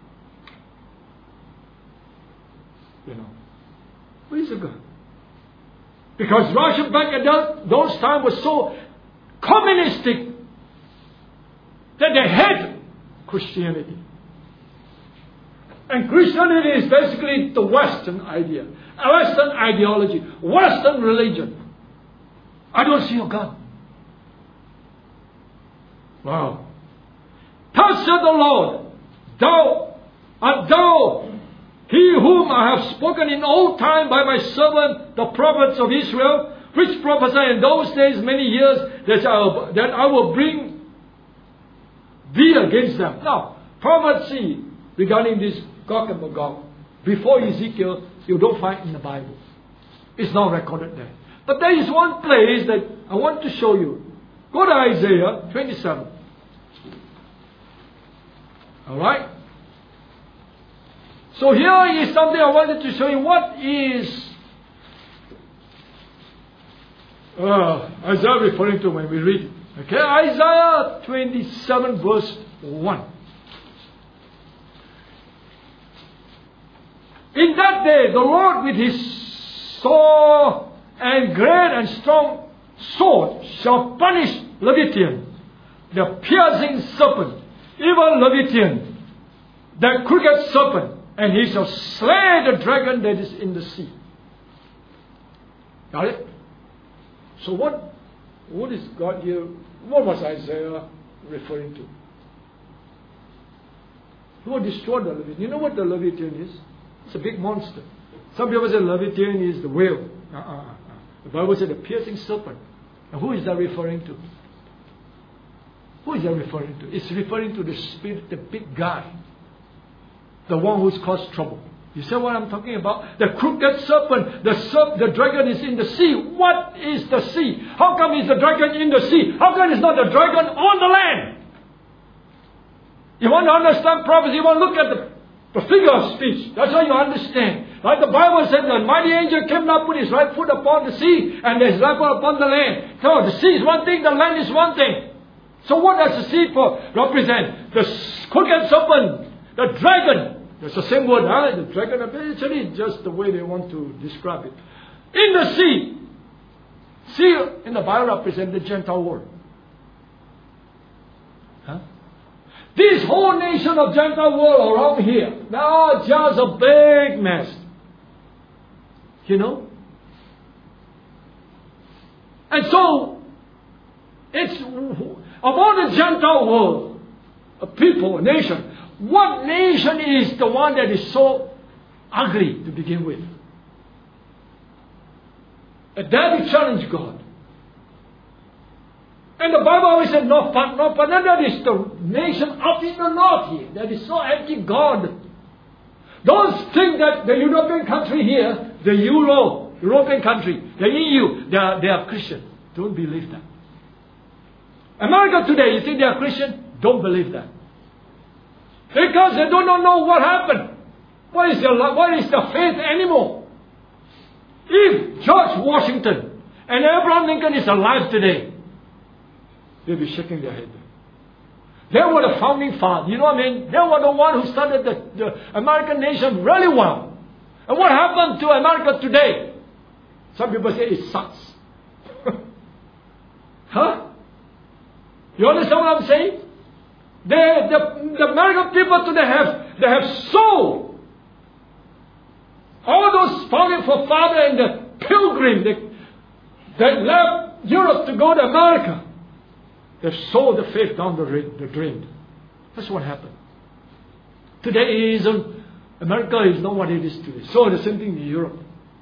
You know, who is the God? Because Russia back at those times was so communistic that they hate Christianity. And Christianity is basically the Western idea, a Western ideology, Western religion. I don't see your God. Wow. Thus said the Lord, thou art thou, he whom I have spoken in old time by my servant, the prophets of Israel, which prophesied in those days many years, that I will bring thee against them. Now, prophecy regarding this Gog and Magog, before Ezekiel, you don't find in the Bible. It's not recorded there. But there is one place that I want to show you. Go to Isaiah 27. Alright? So here is something I wanted to show you. What is Isaiah referring to when we read it? Okay, Isaiah 27 verse 1. In that day, the Lord with his sore and great and strong sword shall punish Leviathan, the piercing serpent, even Leviathan, the crooked serpent, and he shall slay the dragon that is in the sea. Got it? So what is God here? What was Isaiah referring to? Who destroyed the Leviathan? You know what the Leviathan is? It's a big monster. Some people say Leviathan is the whale. The Bible said the piercing serpent. And who is that referring to? Who is that referring to? It's referring to the spirit, the big guy. The one who's caused trouble. You see what I'm talking about? The crooked serpent, the dragon is in the sea. What is the sea? How come is the dragon in the sea? How come it's not the dragon on the land? You want to understand prophecy, you want to look at the figure of speech. That's how you understand. Like the Bible said, the mighty angel came down, put his right foot upon the sea, and his left foot upon the land. So the sea is one thing, the land is one thing. So what does the sea represent? The crooked serpent, the dragon. It's the same word, huh? The dragon, actually just the way they want to describe it. In the sea. Sea in the Bible represents the Gentile world. Huh? This whole nation of Gentile world around here, they are just a big mess. You know? And so, it's about the Gentile world, a people, a nation. What nation is the one that is so ugly to begin with? And that is challenge God. And the Bible always said, no, but that is the nation up in the north here that is so anti-God. Don't think that the European country here, the European country, the EU, they are Christian. Don't believe that. America today, you think they are Christian? Don't believe that. Because they don't know what happened. What is the faith anymore? If George Washington and Abraham Lincoln is alive today, they'll be shaking their head. They were the founding fathers. You know what I mean? They were the one who started the American nation really well. And what happened to America today? Some people say it sucks. Huh? You understand what I'm saying? The American people today have sold all those founding fathers and the pilgrim that left Europe to go to America. They've sold the faith down the drain. That's what happened. Today America is not what it is today. So the same thing in Europe.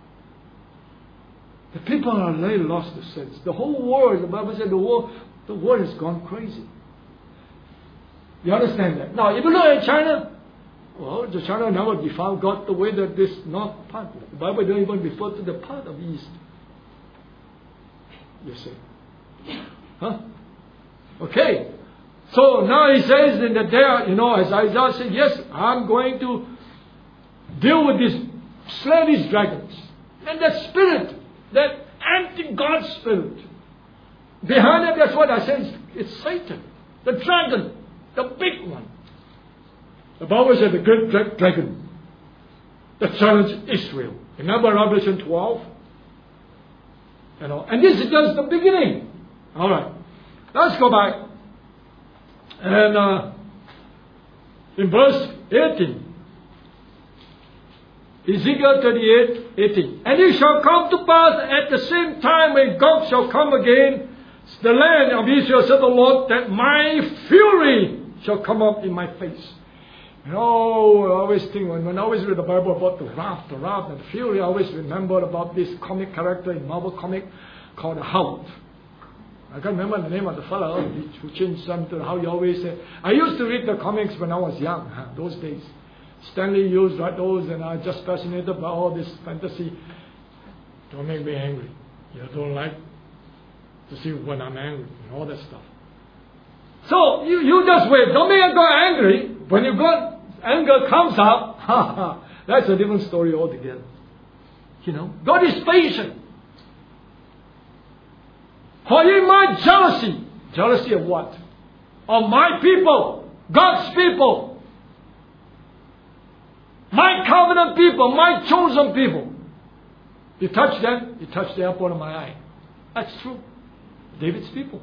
The people are really lost the sense. The whole world, the Bible said the world has gone crazy. You understand that? Now, if you look at China, well, the China never defined God the way that this north part. The Bible doesn't even refer to the part of east. You see. Huh? Okay. So now he says in the day, as Isaiah said, yes, I'm going to deal with this, slay these dragons. And that spirit, that anti-God spirit, behind it, that's what I said, it's Satan, the dragon, the big one. The Bible said the great dragon that challenged Israel. Remember Revelation 12? And this is just the beginning. All right. Let's go back. And in verse 18, Ezekiel 38:18. And it shall come to pass at the same time when God shall come again, the land of Israel, said the Lord, that my fury shall come up in my face. I always think, when I always read the Bible about the wrath and the fury, I always remember about this comic character in Marvel comic called the Hulk. I can't remember the name of the fellow who changed something to how he always said. I used to read the comics when I was young, those days. Stanley used to write those, and I was just fascinated by all this fantasy. Don't make me angry. You don't like to see when I'm angry and all that stuff. So you just wait. Don't make God angry. When anger comes up, that's a different story altogether. God is patient. For in my jealousy of what? Of my people, God's people, my covenant people, my chosen people. You touch them, you touch the apple of my eye. That's true. David's people.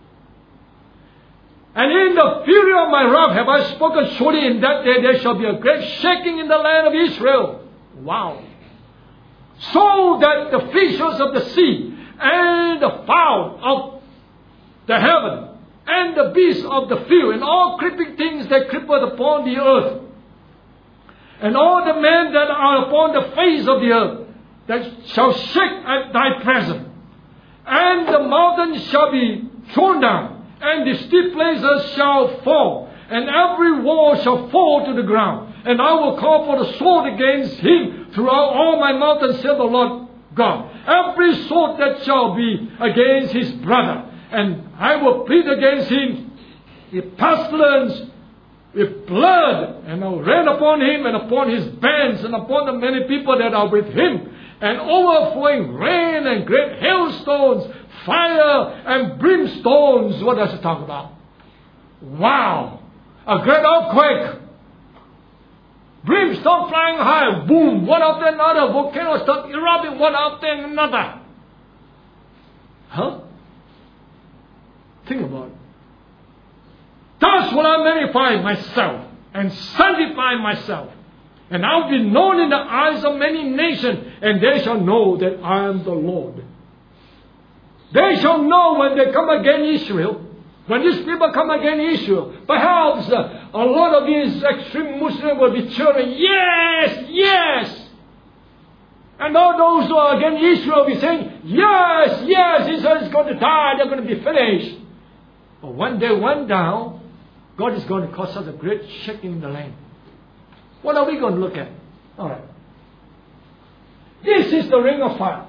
And in the fury of my wrath have I spoken, surely in that day there shall be a great shaking in the land of Israel. Wow. So that the fishes of the sea and the fowl of the heaven and the beasts of the field and all creeping things that creepeth upon the earth and all the men that are upon the face of the earth that shall shake at thy presence, and the mountains shall be thrown down, and the steep places shall fall, and every wall shall fall to the ground. And I will call for the sword against him throughout all my mountains, said the Lord God. Every sword that shall be against his brother, and I will plead against him with pestilence, with blood, and I will rain upon him and upon his bands and upon the many people that are with him, and overflowing rain and great hailstones, fire and brimstones. What does it talk about? Wow! A great earthquake. Brimstone flying high. Boom! One after another. Volcanoes start erupting one after another. Huh? Think about it. Thus will I magnify myself and sanctify myself, and I'll be known in the eyes of many nations, and they shall know that I am the Lord. They shall know when they come against Israel, when these people come against Israel. Perhaps a lot of these extreme Muslims will be cheering, yes, yes. And all those who are against Israel will be saying, yes, yes, Israel is going to die, they're going to be finished. But when they went down, God is going to cause us a great shaking in the land. What are we going to look at? All right. This is the ring of fire.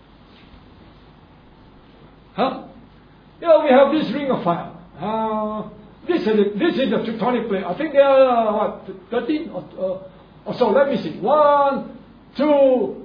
Huh? Yeah, we have this ring of fire. This is the tectonic plate. I think there are 13 or so. Let me see. 1, 2,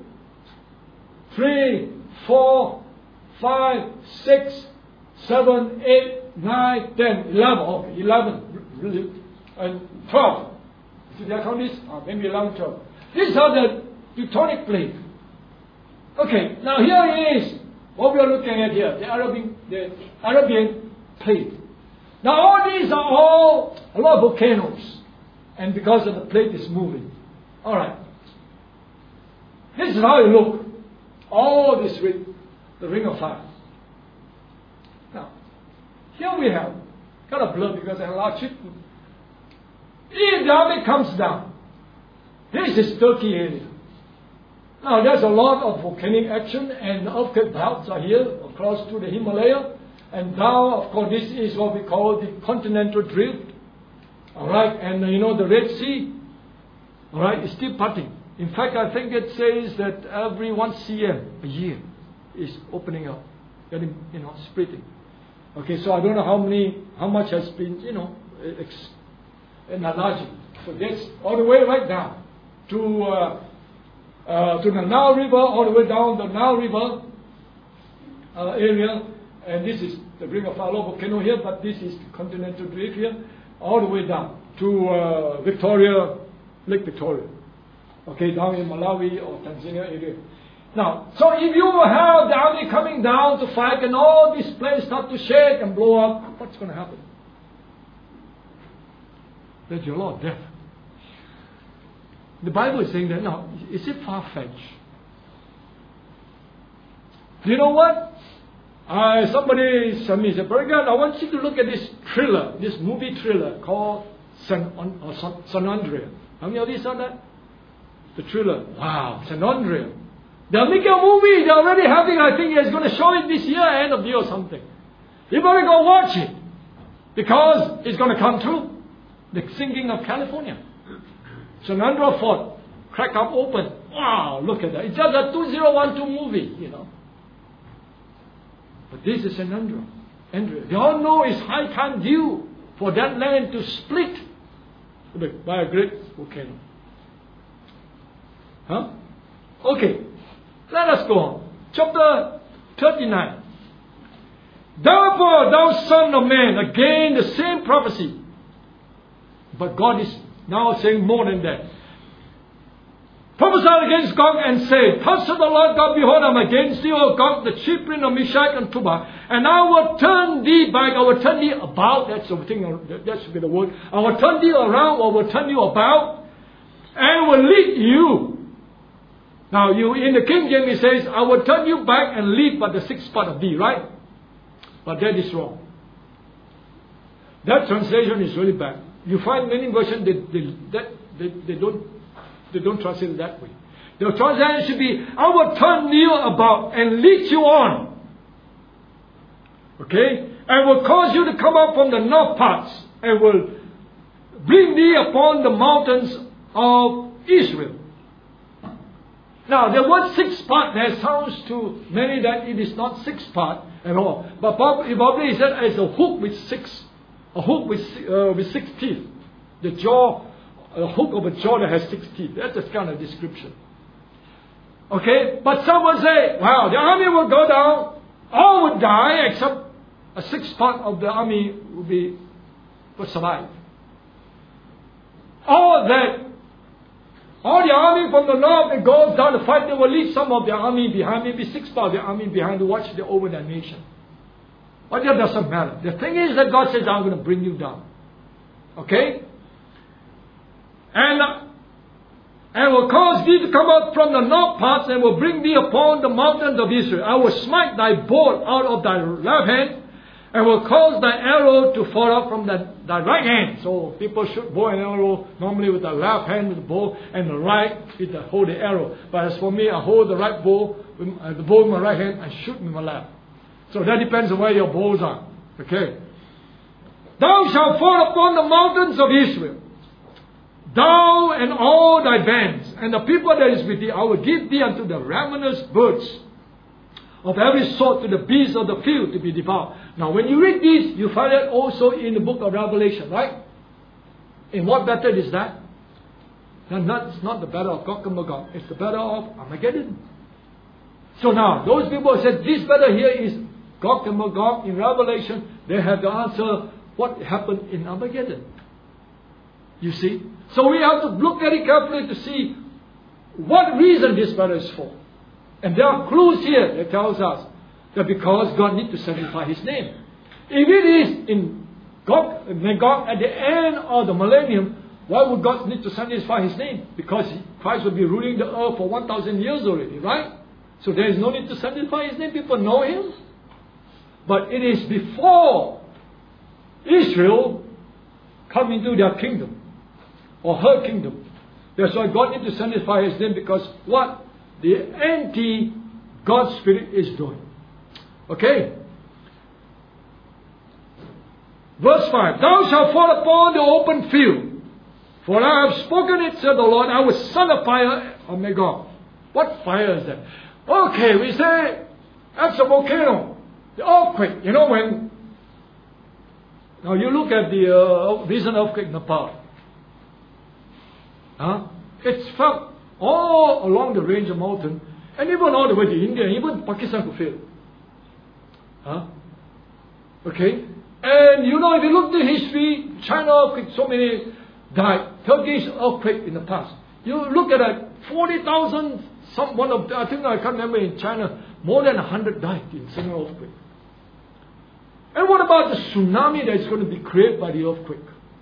3, 4, 5, 6, 7, 8, 9, 10, 11. Okay, 11. Really? And 12. Did I count this? Maybe 11, 12. These are the tectonic plates. Okay, now here is what we are looking at here, the Arabian plate. Now all these are all a lot of volcanoes. And because of the plate is moving. Alright. This is how it looks. All this with the ring of fire. Now, here we have, kind of blurred because I allowed you to. If the army comes down, this is Turkey area. Now there's a lot of volcanic action and earthquake belts are here across to the Himalaya. And down, of course, this is what we call the continental drift. Alright, and the Red Sea, alright, is still parting. In fact, I think it says that every 1 cm a year is opening up, getting, splitting. Okay, so I don't know how much has been, enlarging. So that's all the way right down to the Nile River, all the way down the Nile River area. And this is the Ring of Fire volcano here, but this is the continental drift here, all the way down to Lake Victoria. Okay, down in Malawi or Tanzania area. Now, so if you have the army coming down to fight and all these places start to shake and blow up, what's going to happen? There's a lot of death. The Bible is saying that now, is it far-fetched? Do you know what? Somebody sent me, said, Brother God, I want you to look at this thriller, this movie thriller called San Andreas. How many of you saw that? The thriller. Wow, San Andreas. They'll make a movie. They're already having, I think he's going to show it this year, end of the year or something. You better go watch it. Because it's going to come true. The sinking of California. San Andreas Fort. Crack up open. Wow, look at that. It's just a 2012 movie, But this is San Andreas. They all know it's high time due for that land to split by a great volcano. Huh? Okay. Let us go on. Chapter 39. Therefore, thou son of man, again the same prophecy. But God is now saying more than that. Prophesy against Gog and say, thus saith the Lord God, behold, I am against thee, O Gog, the chief prince of Meshach and Tubal, and I will turn thee back, I will turn thee about, that's the thing, that should be the word, I will turn thee around, I will turn you about, and will lead you. Now, in the King James it says, I will turn you back and lead but the sixth part of thee, right? But that is wrong. That translation is really bad. You find many versions they don't translate it that way. The translation should be, I will turn you about and lead you on. Okay? And will cause you to come up from the north parts and will bring thee upon the mountains of Israel. Now, the word sixth part there sounds to many that it is not sixth part at all. But probably is said as a hook with six teeth. The jaw, a hook of a jaw that has 6 teeth. That's the kind of description. Okay? But some will say, wow, the army will go down, all would die except a sixth part of the army will survive. All the army from the north that goes down to fight, they will leave some of their army behind, maybe 6 part of their army behind to watch over their nation. But that doesn't matter. The thing is that God says, I'm going to bring you down. Okay? And will cause thee to come out from the north parts and will bring thee upon the mountains of Israel. I will smite thy bow out of thy left hand and will cause thy arrow to fall out from thy right hand. So people shoot bow and arrow normally with the left hand with the bow and the right with the hold the arrow. But as for me, I hold the right bow, the bow in my right hand and shoot with my left. So that depends on where your bows are. Okay. Thou shalt fall upon the mountains of Israel, thou and all thy bands, and the people that is with thee, I will give thee unto the ravenous birds of every sort, to the beasts of the field to be devoured. Now when you read this, you find that also in the book of Revelation, right? In what battle is that? It's not the battle of Gog and Magog, it's the battle of Armageddon. So now, those people said this battle here is Gog and Magog in Revelation, they have the answer what happened in Armageddon. You see? So we have to look very carefully to see what reason this battle is for. And there are clues here that tells us that because God needs to sanctify His name. If it is in Gog and Magog at the end of the millennium, why would God need to sanctify His name? Because Christ will be ruling the earth for 1,000 years already, right? So there is no need to sanctify His name. People know Him. But it is before Israel come into their kingdom or her kingdom. That's why God needs to sanctify His name, because what the anti-God spirit is doing. Okay? Verse 5. Thou shalt fall upon the open field. For I have spoken it, said the Lord. I will send a fire on Magog. What fire is that? Okay, we say that's a volcano. The earthquake. You know when... Now you look at the recent earthquake in Nepal. It's felt all along the range of mountain, and even all the way to India, even Pakistan could feel it. Okay? And you know, if you look at the history, China earthquake, so many died. Turkish earthquake in the past. You look at that, 40,000, I think I can't remember in China, more than 100 died in single earthquake. And what about the tsunami that's going to be created by the earthquake?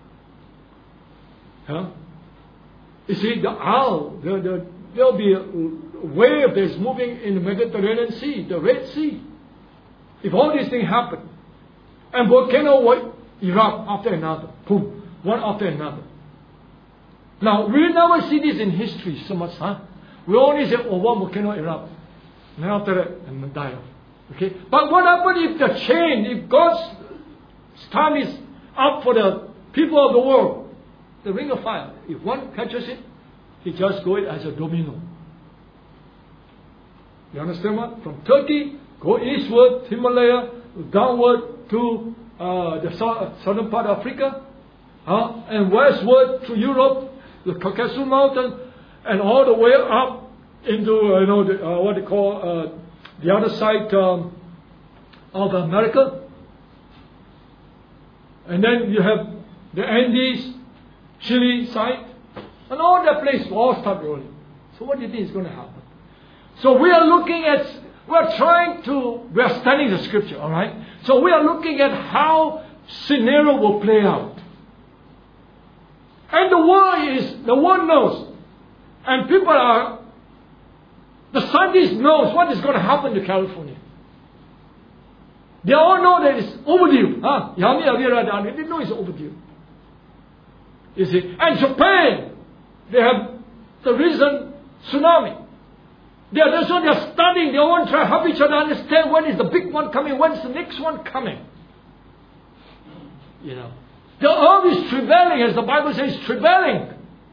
You see, there'll be a wave that's moving in the Mediterranean Sea, the Red Sea. If all these things happen, and volcano will erupt after another, boom, one after another. Now, we never see this in history so much, We only say, oh, one volcano erupt, and then after that, and die off. Okay? But what happens if the chain, if God's time is up for the people of the world, the ring of fire, if one catches it, he just goes as a domino. You understand what? From Turkey, go eastward, Himalaya, downward to the southern part of Africa, and westward to Europe, the Caucasus Mountain, and all the way up into what they call the other side of America. And then you have the Andes, Chile side, and all that place all start rolling. So what do you think is going to happen? So we are looking at, we are studying the scripture, alright? So we are looking at how scenario will play out. And the world knows. And the scientists knows what is going to happen to California. They all know that it's overdue. They didn't know it's overdue. You see. And Japan, they have the recent tsunami. They're studying, they all try to help each other understand when is the big one coming, when is the next one coming. You know. The earth is travailing, as the Bible says, travailing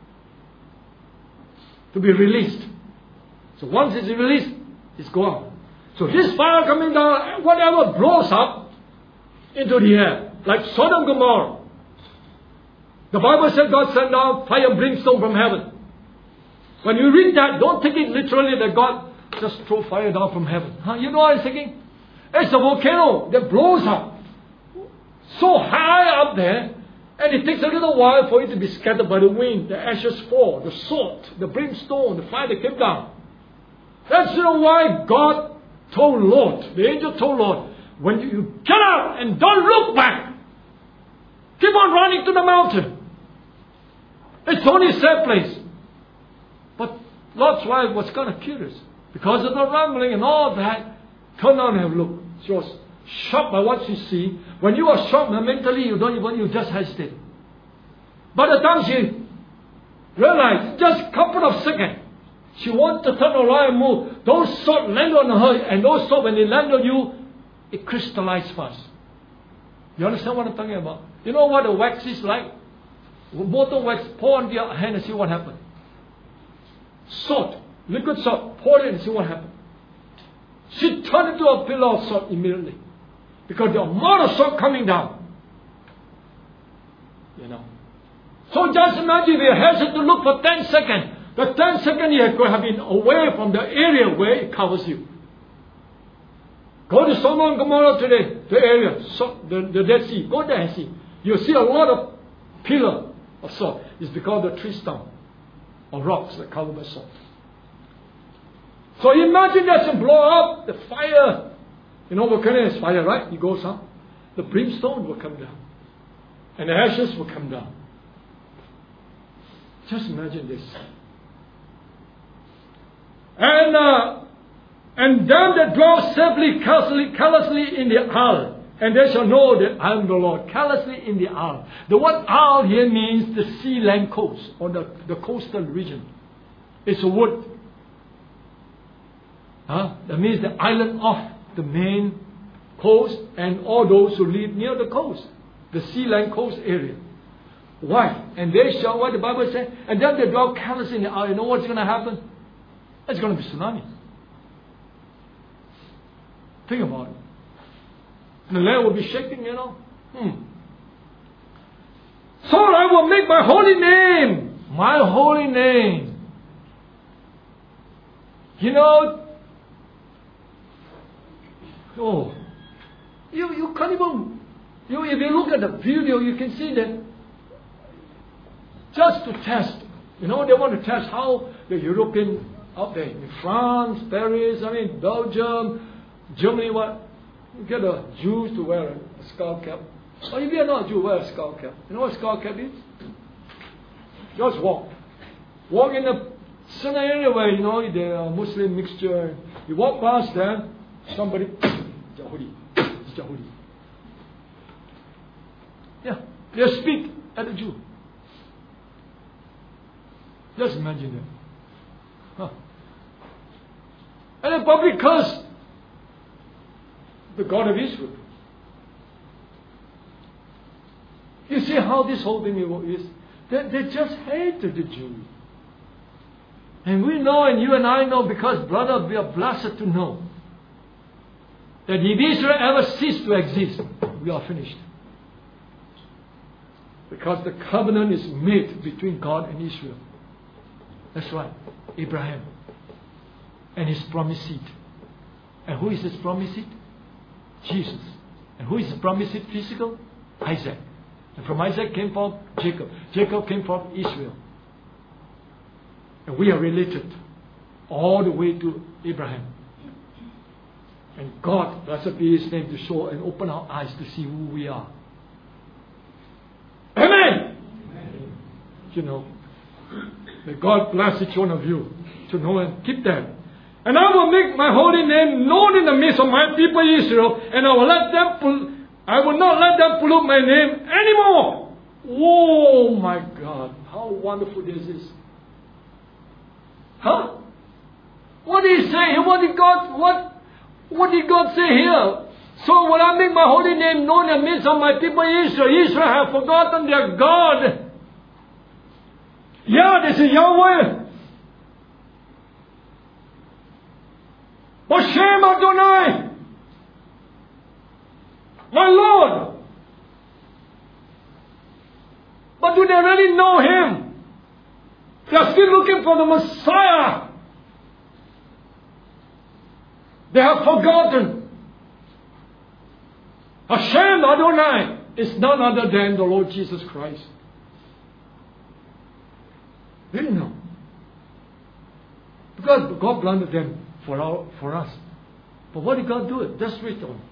to be released. So once it's released, it's gone. So this fire coming down, whatever blows up into the air, like Sodom and Gomorrah. The Bible said God sent down fire and brimstone from heaven. When you read that, don't take it literally that God just threw fire down from heaven. You know what I'm thinking? It's a volcano that blows up so high up there, and it takes a little while for it to be scattered by the wind. The ashes fall, the salt, the brimstone, the fire that came down. That's why God told Lord, the angel told Lord, when you get out and don't look back, keep on running to the mountain. It's only a safe place. But Lord's wife was kind of curious. Because of the rumbling and all that, turn on and have a look. She was shocked by what she see. When you are shocked mentally, you just hesitate. By the time she realized, just a couple of seconds, she wanted to turn around and move. Those salt land on her, and those salt, when they land on you, it crystallizes fast. You understand what I'm talking about? You know what the wax is like? Bottle wax, pour on your hand and see what happens. Salt, liquid salt, pour it and see what happens. She turned into a pillar of salt immediately. Because the amount of salt coming down. You know. So just imagine if you hesitate to look for 10 seconds. The 10 seconds you could have been away from the area where it covers you. Go to Sodom and Gomorrah today, the area, the Dead Sea. Go there and see. You'll see a lot of pillar of salt. It's because of the tree stump or rocks that covered by salt. So imagine that to blow up the fire. You know, volcano is fire, right? It goes up. The brimstone will come down. And the ashes will come down. Just imagine this. And them that dwell safely carelessly in the isle, and they shall know that I am the Lord. Carelessly in the isle. The word isle here means the sea land coast, or the coastal region. It's a word. That means the island off the main coast and all those who live near the coast. The sea land coast area. Why? And they shall, what the Bible says, and then they dwell carelessly in the isle. You know what's going to happen? It's going to be tsunami. Think about it. The land will be shaking, you know. So I will make my holy name. You know, you can't even, if you look at the video, you can see that just to test, you know, they want to test how the European out there, in France, Paris, Belgium, Germany, what? You get the Jews to wear a skull cap. Or if you're not a Jew, wear a skull cap. You know what a skull cap is? Just walk. Walk in the certain area where, you know, the Muslim mixture. You walk past them, somebody, Jahudi. Yeah, they speak at the Jew. Just imagine that. And they probably curse the God of Israel. You see how this whole thing is? They just hated the Jews. And we know, and you and I know, because brother, we are blessed to know that if Israel ever ceased to exist, we are finished. Because the covenant is made between God and Israel. That's right. Abraham and his promised seed. And who is his promised seed? Jesus. And who is his promised seed physical? Isaac. And from Isaac came from Jacob. Jacob came from Israel. And we are related all the way to Abraham. And God, blessed be His name, to show and open our eyes to see who we are. Amen! Amen. You know, may God bless each one of you to know and keep that. And I will make my holy name known in the midst of my people Israel, and I will not let them pollute my name anymore. Oh my God, how wonderful this is. Huh? What did He say? What did God say here? So will I make my holy name known in the midst of my people Israel. Israel have forgotten their God. Yeah, this is Yahweh. Hashem Adonai, my Lord. But do they really know Him? They are still looking for the Messiah. They have forgotten. Hashem Adonai is none other than the Lord Jesus Christ. They didn't know. Because God planted them for us. But what did God do it? Just read on.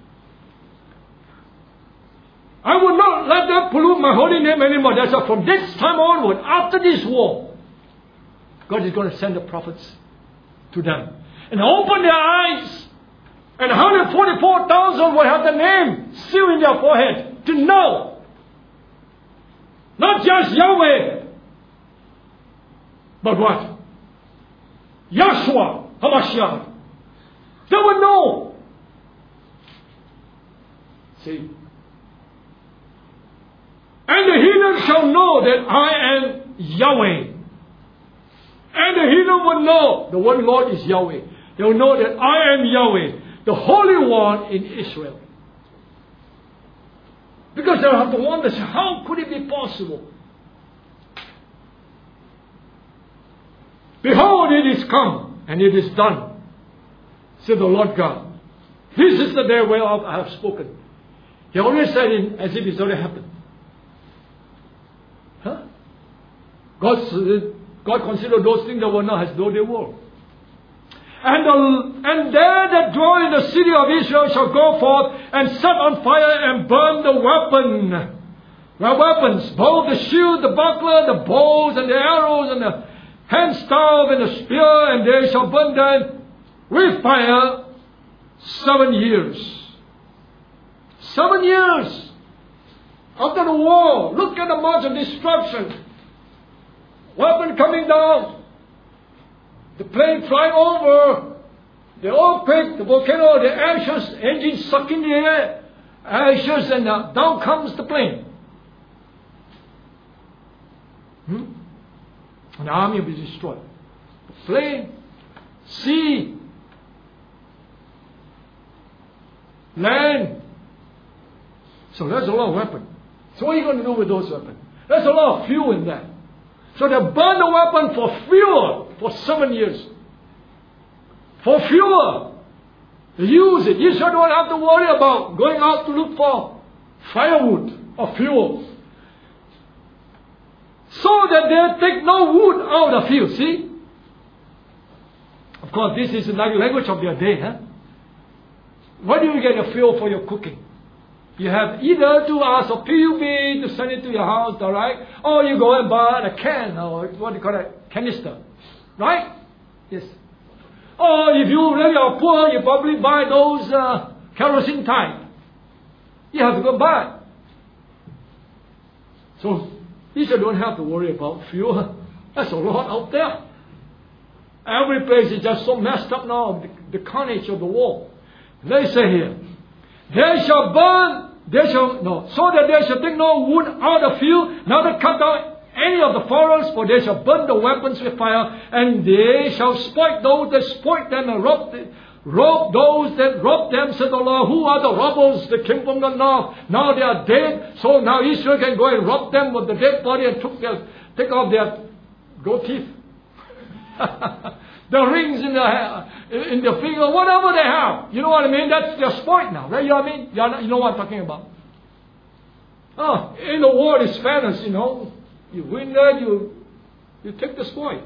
I will not let them pollute my holy name anymore. That's why from this time onward, after this war, God is going to send the prophets to them. And open their eyes. And 144,000 will have the name sealed in their forehead to know. Not just Yahweh. But what? Yahshua HaMashiach. They will know. See? And the heathen shall know that I am Yahweh. And the heathen will know the one Lord is Yahweh. They will know that I am Yahweh, the Holy One in Israel. Because they'll have to wonder, how could it be possible? Behold, it is come, and it is done, said the Lord God. This is is the day whereof I have spoken. He always said it as if it's already happened. Huh? God considered those things that were not as though they were. And they that dwell in the city of Israel shall go forth and set on fire and burn the weapons, both the shield, the buckler, the bows, and the arrows, and the handstaff, and the spear, and they shall burn them with fire 7 years. 7 years after the war. Look at the march of destruction. Weapon coming down. The plane flying over. The earthquake, the volcano, the ashes, engine sucking the air. Ashes, and down comes the plane. And the army will be destroyed. The plane, sea, land. So there's a lot of weapons. So what are you going to do with those weapons? There's a lot of fuel in that. So they burn the weapon for fuel for 7 years. For fuel. They use it. You sure don't have to worry about going out to look for firewood or fuel. So that they take no wood out of the field. See? Of course, this is the language of their day. Huh? Where do you get your fuel for your cooking? You have either to ask a PUB to send it to your house, all right? Or you go and buy a can, or what do you call it, canister. Right? Yes. Or if you really are poor, you probably buy those kerosene type. You have to go buy. So, you don't have to worry about fuel. There's a lot out there. Every place is just so messed up now, the carnage of the war. They say here, they shall burn, so that they shall take no wood out of the field, neither cut down any of the forest, for they shall burn the weapons with fire, and they shall spoil those that spoil them, and rob those that rob them, said the Lord. Who are the robbers that came from the north? Now they are dead, so now Israel can go and rob them with the dead body and take off their goat teeth. The rings in the finger, whatever they have. You know what I mean? That's their sport now, right? You know what I mean? You know what I'm talking about. Oh, in the war is fairness, you know. You win that, you take the spoil.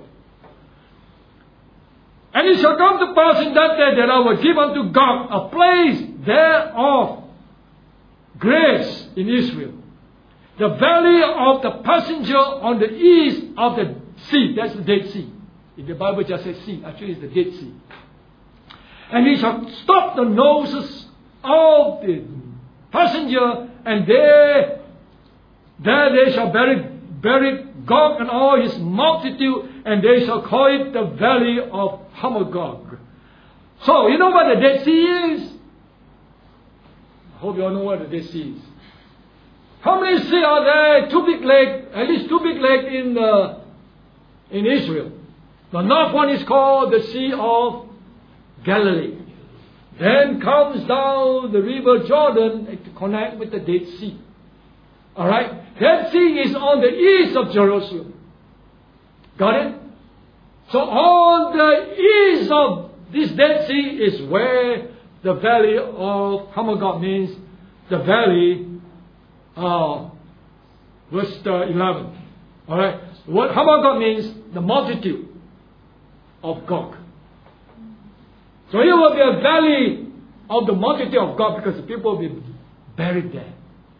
And it shall come to pass in that day that I will give unto God a place thereof grace in Israel. The valley of the passenger on the east of the sea. That's the Dead Sea. In the Bible just says sea. Actually it's the Dead Sea. And he shall stop the noses of the passenger, and there they shall bury Gog and all his multitude, and they shall call it the valley of Hamagog. So, you know what the Dead Sea is? I hope you all know what the Dead Sea is. How many seas are there? Two big lakes, at least two big lakes in Israel. The north one is called the Sea of Galilee. Then comes down the river Jordan to connect with the Dead Sea. Alright? That sea is on the east of Jerusalem. Got it? So on the east of this Dead Sea is where the valley of Hamagog means the valley, verse 11. Alright? What Hamagog means the multitude of Gog. So it will be a valley of the multitude of Gog because the people will be buried there.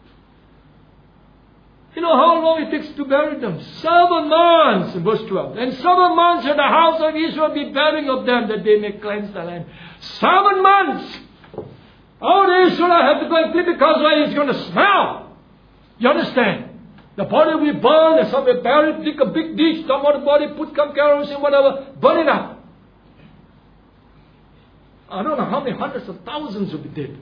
You know how long it takes to bury them? 7 months, in verse 12. And 7 months shall the house of Israel be burying of them, that they may cleanse the land. 7 months! All the Israelites have to go and clean because it's going to smell. You understand? The body will be burned, and some will be buried, dig a big ditch, some of the body, put some kerosene, whatever, burn it up. I don't know how many hundreds of thousands will be dead.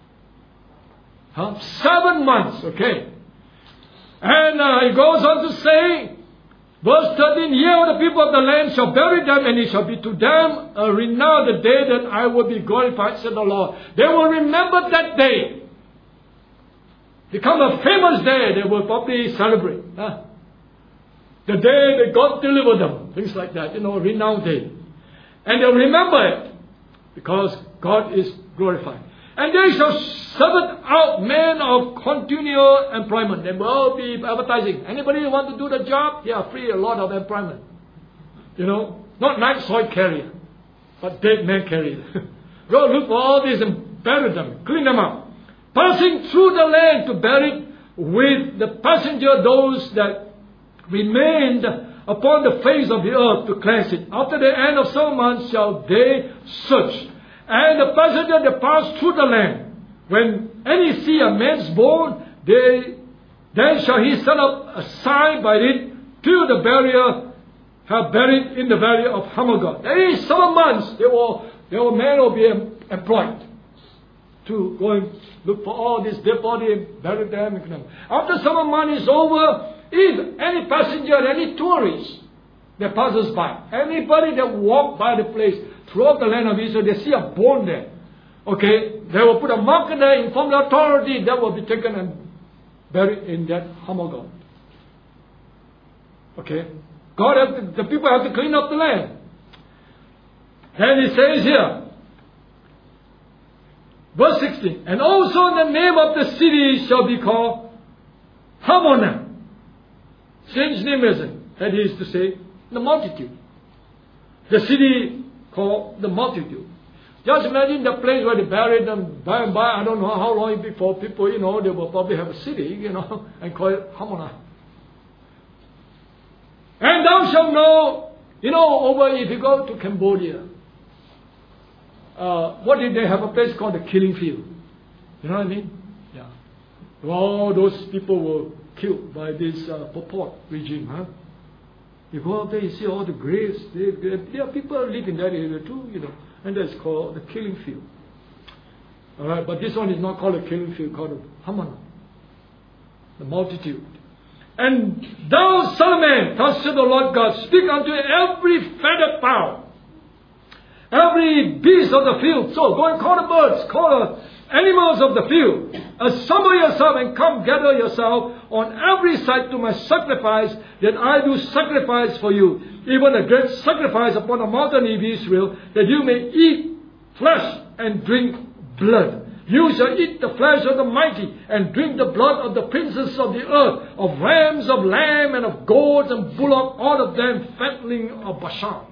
7 months, okay. And he goes on to say, verse 13, Yea, the people of the land shall bury them, and it shall be to them a renown the day that I will be glorified, said the Lord. They will remember that day. Become a famous day, they will probably celebrate. The day that God delivered them. Things like that, a renowned day. And they'll remember it, because God is glorified. And they shall serve out men of continual employment. They will be advertising. Anybody who want to do the job, they are free a lot of employment. Not night soil carrier, but dead man carrier. Go look for all these and bury them, clean them up. Passing through the land to bury with the passenger those that remained upon the face of the earth to cleanse it. After the end of 7 months shall they search. And the passenger that passed through the land, when any see a man's bone, then shall he set up a sign by it till the barrier have buried in the valley of Hamagog. That is 7 months, their man will be employed to go and look for all this dead body and bury them. After 7 months is over, if any passenger, any tourist that passes by, anybody that walk by the place throughout the land of Israel, they see a bone there. Okay, they will put a marker there, inform the authority, that will be taken and buried in that Hamagog. Okay, the people have to clean up the land. Then it says here, verse 16, and also the name of the city shall be called Hamona. Strange name, isn't it? That is to say, the multitude. The city called the multitude. Just imagine the place where they buried them by and by. I don't know how long before people, they will probably have a city, and call it Hamona. And thou shalt know, over if you go to Cambodia, what did they have a place called the killing field? You know what I mean? Yeah. All those people were killed by this Pol Pot regime, huh? You go out there, you see all the graves. There are people who live in that area too, and that's called the killing field. All right, but this one is not called a killing field, called a Hamana, the multitude. And thou, son of man, thus said the Lord God, speak unto every feathered fowl, every beast of the field. So go and call the birds, call the animals of the field. Assemble yourself and come gather yourself on every side to my sacrifice that I do sacrifice for you. Even a great sacrifice upon the mountain of Israel, that you may eat flesh and drink blood. You shall eat the flesh of the mighty and drink the blood of the princes of the earth, of rams, of lamb, and of goats and bullock, all of them fatling of Bashan.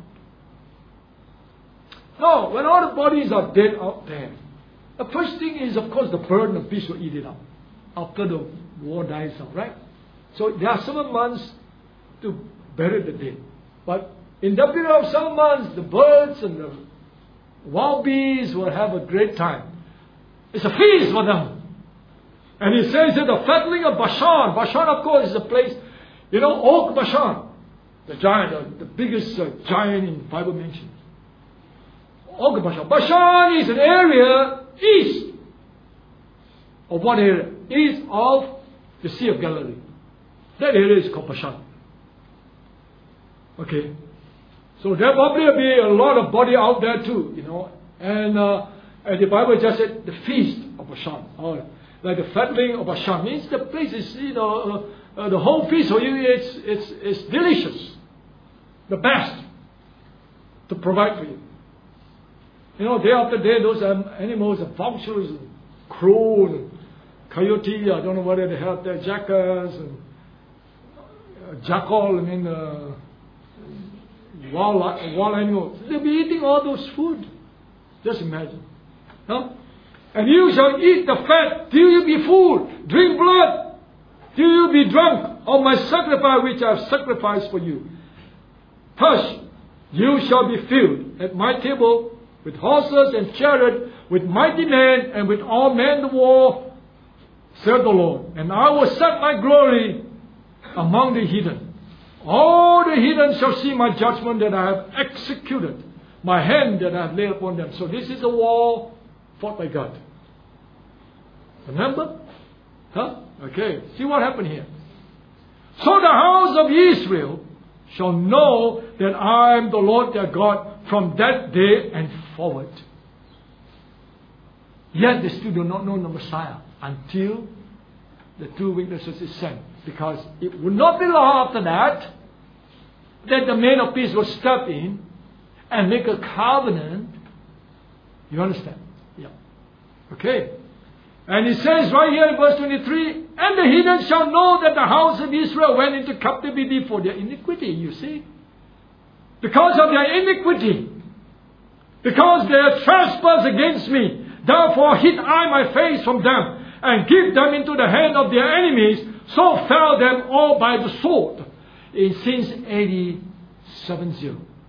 Now, when all the bodies are dead out there, the first thing is, of course, the bird and the beast will eat it up after the war dies out, right? So there are 7 months to bury the dead. But in the period of 7 months, the birds and the wild bees will have a great time. It's a feast for them. And he says that the fattening of Bashan. Bashan, of course, is a place, Og Bashan, the giant, the biggest giant in Bible mentions. Og Bashan. Bashan is an area east of what area? East of the Sea of Galilee. That area is called Bashan. Okay. So there probably will be a lot of body out there too, And the Bible just said the feast of Bashan. Or like the fattening of Bashan. Means the place is, the whole feast for you, it's delicious. The best to provide for you. Day after day, those animals, vultures, and crow, and coyote, I don't know whether they have their jackals, and jackal, wild animals. They'll be eating all those food. Just imagine. No? And you shall eat the fat till you be full, drink blood till you be drunk of my sacrifice which I have sacrificed for you. Thus you shall be filled at my table with horses and chariot, with mighty men, and with all men of war, said the Lord. And I will set my glory among the heathen. All the heathen shall see my judgment that I have executed, my hand that I have laid upon them. So this is a war fought by God. Remember? Huh? Okay. See what happened here. So the house of Israel shall know that I am the Lord their God from that day and forward. Yet they still do not know the Messiah until the 2 witnesses is sent. Because it would not be long after that the man of peace will step in and make a covenant. You understand? Yeah. Okay. And he says right here in verse 23, and the heathen shall know that the house of Israel went into captivity for their iniquity, you see. Because of their iniquity. Because they trespass against me. Therefore hid I my face from them, and give them into the hand of their enemies. So fell them all by the sword. Since AD 70.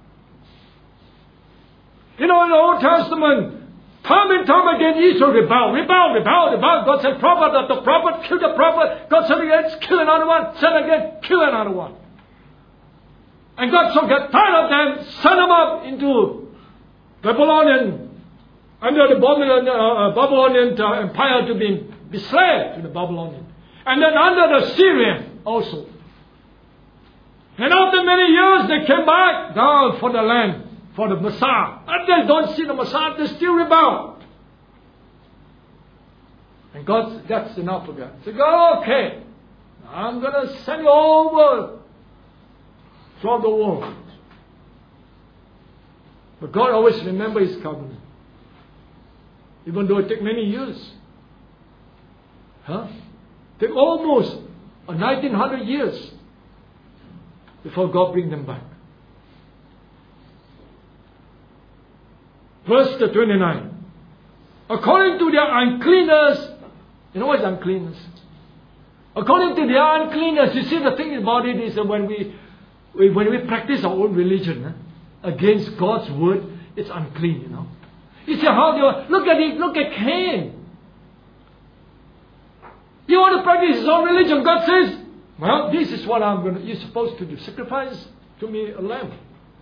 You know, in the Old Testament, time and time again, Israel rebelled. God said, prophet after prophet, kill the prophet. God said again, kill another one. Said again, kill another one. And God so got tired of them, sent them up into Babylonian, under the Babylonian empire to be slave to the Babylonian. And then under the Syrian also. And after many years, they came back down for the land, for the Messiah. And they don't see the Messiah, they still rebel. And God said, that's enough of that. So God, okay, I'm going to send you over throughout the world. But God always remembers His covenant. Even though it takes many years. Take almost 1900 years before God brings them back. Verse 29. According to their uncleanness, you know what is uncleanness? According to their uncleanness, you see the thing about it is that when we practice our own religion against God's word, it's unclean, you know. You see how they look at it, look at Cain. You want to practice his own religion, God says, well, this is what you're supposed to do. Sacrifice to me a lamb.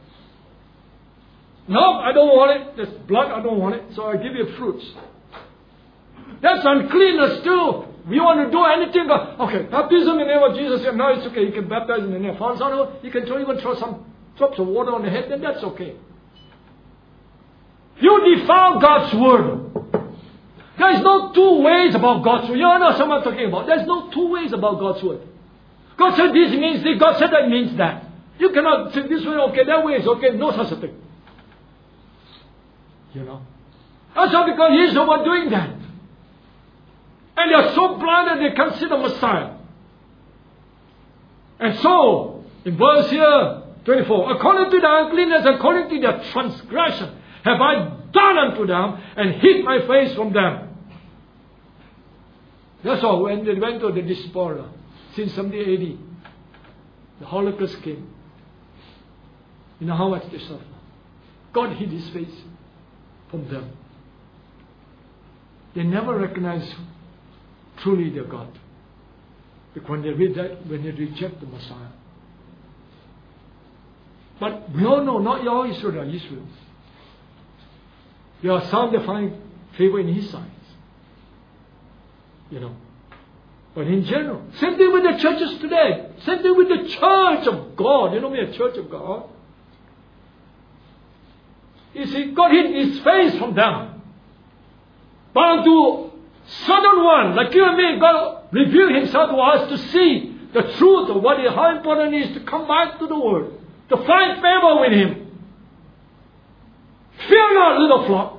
No, I don't want it. There's blood, I don't want it. So I give you fruits. That's uncleanness too. We want to do anything. Okay, baptism in the name of Jesus. No, it's okay. You can baptize in the name of Father. You can even throw some drops of water on the head, then that's okay. You defile God's word. There is no two ways about God's word. You know what I'm talking about. There's no two ways about God's word. God said this means this. God said that means that. You cannot say this way, okay, that way is okay. No such a thing. You know. That's all because He's the one doing that. And they are so blind that they can't see the Messiah. And so, in verse here, 24, according to their uncleanness, according to their transgression, have I done unto them, and hid my face from them. That's all. When they went to the diaspora, since 70 AD, the Holocaust came. You know how much they suffered. God hid His face from them. They never recognized truly their God. Because when they reject the Messiah. But we all know, not all Israel are Israel. There are some that find favor in His sight. You know. But in general, same thing with the churches today. Same thing with the church of God. You know me, a church of God. You see, God hid His face from them. But unto certain one, like you and me, God revealed Himself to us to see the truth of how important it is to come back to the Word. To find favor with Him. Fear not, little flock.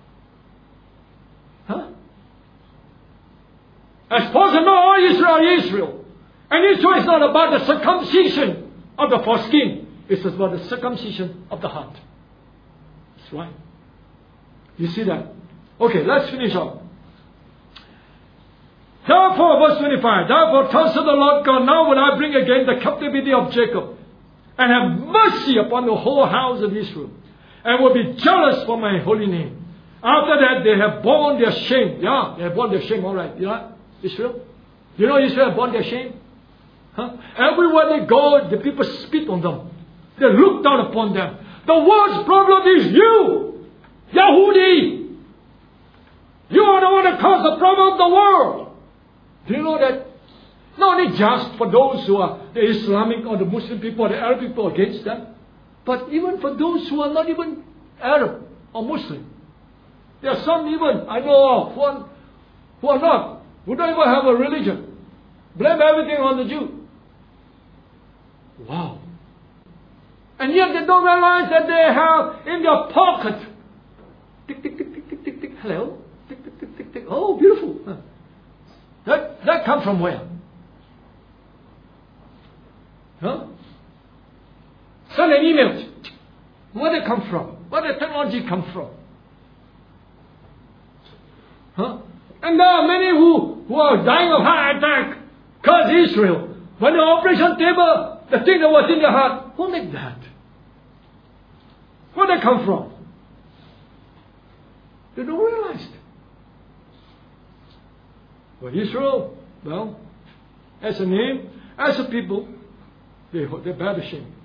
As Paul said, no, all Israel is Israel. And Israel is not about the circumcision of the foreskin. It's about the circumcision of the heart. That's right. You see that? Okay, let's finish up. Therefore, verse 25, therefore, thus said the Lord God, now will I bring again the captivity of Jacob, and have mercy upon the whole house of Israel, and will be jealous for my holy name. After that, they have borne their shame. Yeah, they have borne their shame, all right. Yeah, Israel. You know Israel have borne their shame? Everywhere they go, the people spit on them. They look down upon them. The world's problem is you, Yahudi. You are the one that caused the problem of the world. Do you know that? Not only just for those who are the Islamic or the Muslim people or the Arab people against them, but even for those who are not even Arab or Muslim. There are some even, I know of, who are not, who don't even have a religion. Blame everything on the Jew. Wow. And yet they don't realize that they have in their pocket, tick, tick, tick, tick, tick, tick, tick, hello, tick, tick, tick, tick, think, oh, beautiful. That comes from where? Huh? Send an email. Where did it come from? Where did technology come from? Huh? And there are many who are dying of heart attack because Israel. When the operation table, the thing that was in their heart, who made that? Where did it come from? They don't realize it. But Israel, well, as a name, as a people, they bear the shame.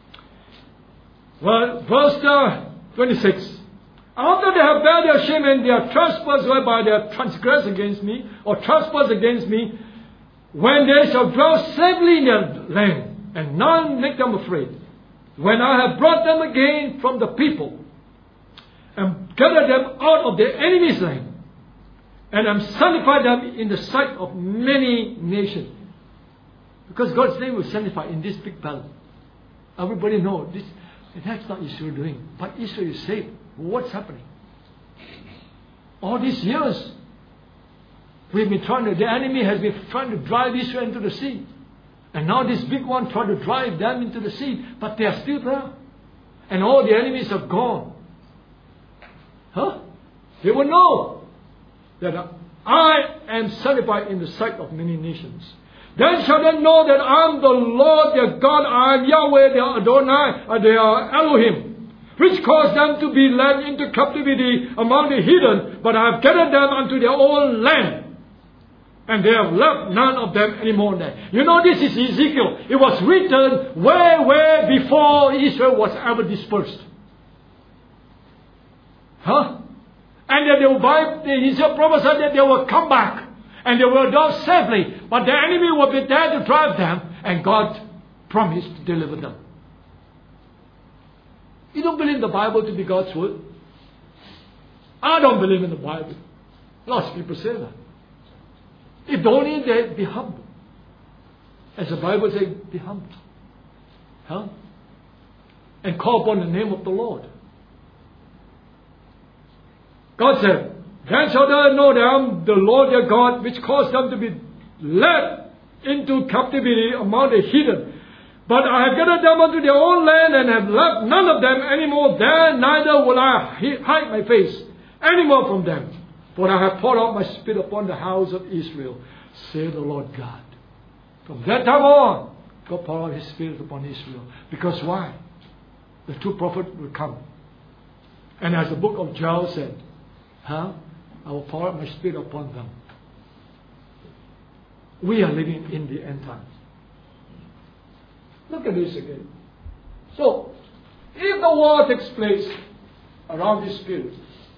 Well, verse 26. After they have bear their shame and their trespass whereby they have transgressed against me, or trespassed against me, when they shall dwell safely in their land, and none make them afraid, when I have brought them again from the people, and gathered them out of their enemy's land, and am sanctified them in the sight of many nations. Because God's name was sanctified in this big battle. Everybody knows this. That's not Israel doing. But Israel is saved. What's happening? All these years, the enemy has been trying to drive Israel into the sea. And now this big one trying to drive them into the sea. But they are still there. And all the enemies are gone. Huh? They will know that I am sanctified in the sight of many nations. Then shall they know that I am the Lord their God, I am Yahweh their Adonai, their Elohim, which caused them to be led into captivity among the heathen, but I have gathered them unto their own land. And they have left none of them anymore there. You know, this is Ezekiel. It was written way before Israel was ever dispersed. Huh? And that Ezekiel prophesied that they will come back. And they will dwell safely. But the enemy will be there to drive them. And God promised to deliver them. You don't believe the Bible to be God's word? I don't believe in the Bible. Lots of people say that. If only they'd be humble. As the Bible says, be humble. Huh? And call upon the name of the Lord. God said, then shall they know that I am the Lord their God, which caused them to be led into captivity among the heathen. But I have gathered them unto their own land, and have left none of them any more there, neither will I hide my face any more from them. For I have poured out my spirit upon the house of Israel, saith the Lord God. From that time on, God poured out His spirit upon Israel. Because why? The true prophet will come. And as the book of Joel said, I will pour out my spirit upon them. We are living in the end times. Look at this again. So, if the war takes place around this period,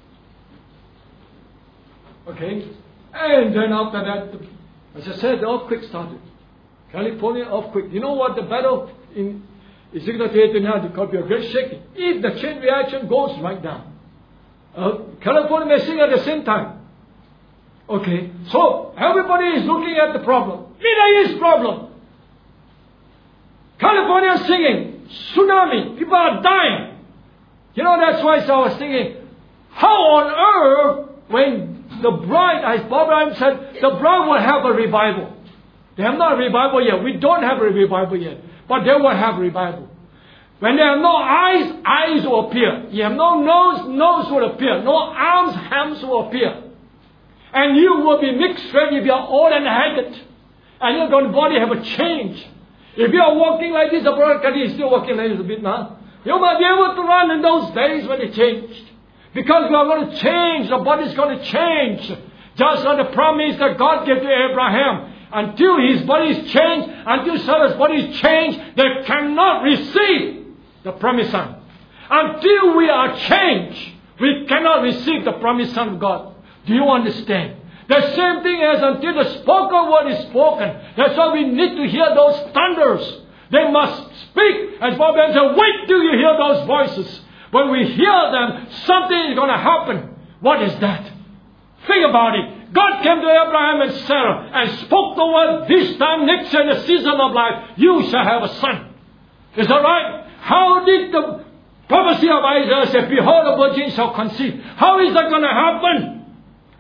okay, and then after that, as I said, the earthquake started. California earthquake. You know what the battle in Ezekiel 38 now, there could be a great shaking. If the chain reaction goes right down, California may sing at the same time. Okay, so everybody is looking at the problem. Middle East problem. California is singing. Tsunami. People are dying. You know, that's why I was thinking, how on earth, when the bride, as Bob Ryan said, the bride will have a revival. They have not a revival yet. We don't have a revival yet. But they will have revival. When there are no eyes, eyes will appear. You have no nose, nose will appear. No arms, hands will appear. And you will be mixed ready if you are old and haggard. And your body have a change. If you are walking like this, the brother Kadi is still walking like this a bit now. You might be able to run in those days when it changed. Because we are going to change. The body is going to change. Just like the promise that God gave to Abraham. Until his body is changed, until Sarah's body is changed, they cannot receive the promised son. Until we are changed, we cannot receive the promised son of God. Do you understand? The same thing as until the spoken word is spoken. That's why we need to hear those thunders. They must speak. As Bob Ben said, wait till you hear those voices. When we hear them, something is going to happen. What is that? Think about it. God came to Abraham and Sarah and spoke the word, this time next year in the season of life, you shall have a son. Is that right? How did the prophecy of Isaiah say, behold, a virgin shall conceive? How is that going to happen?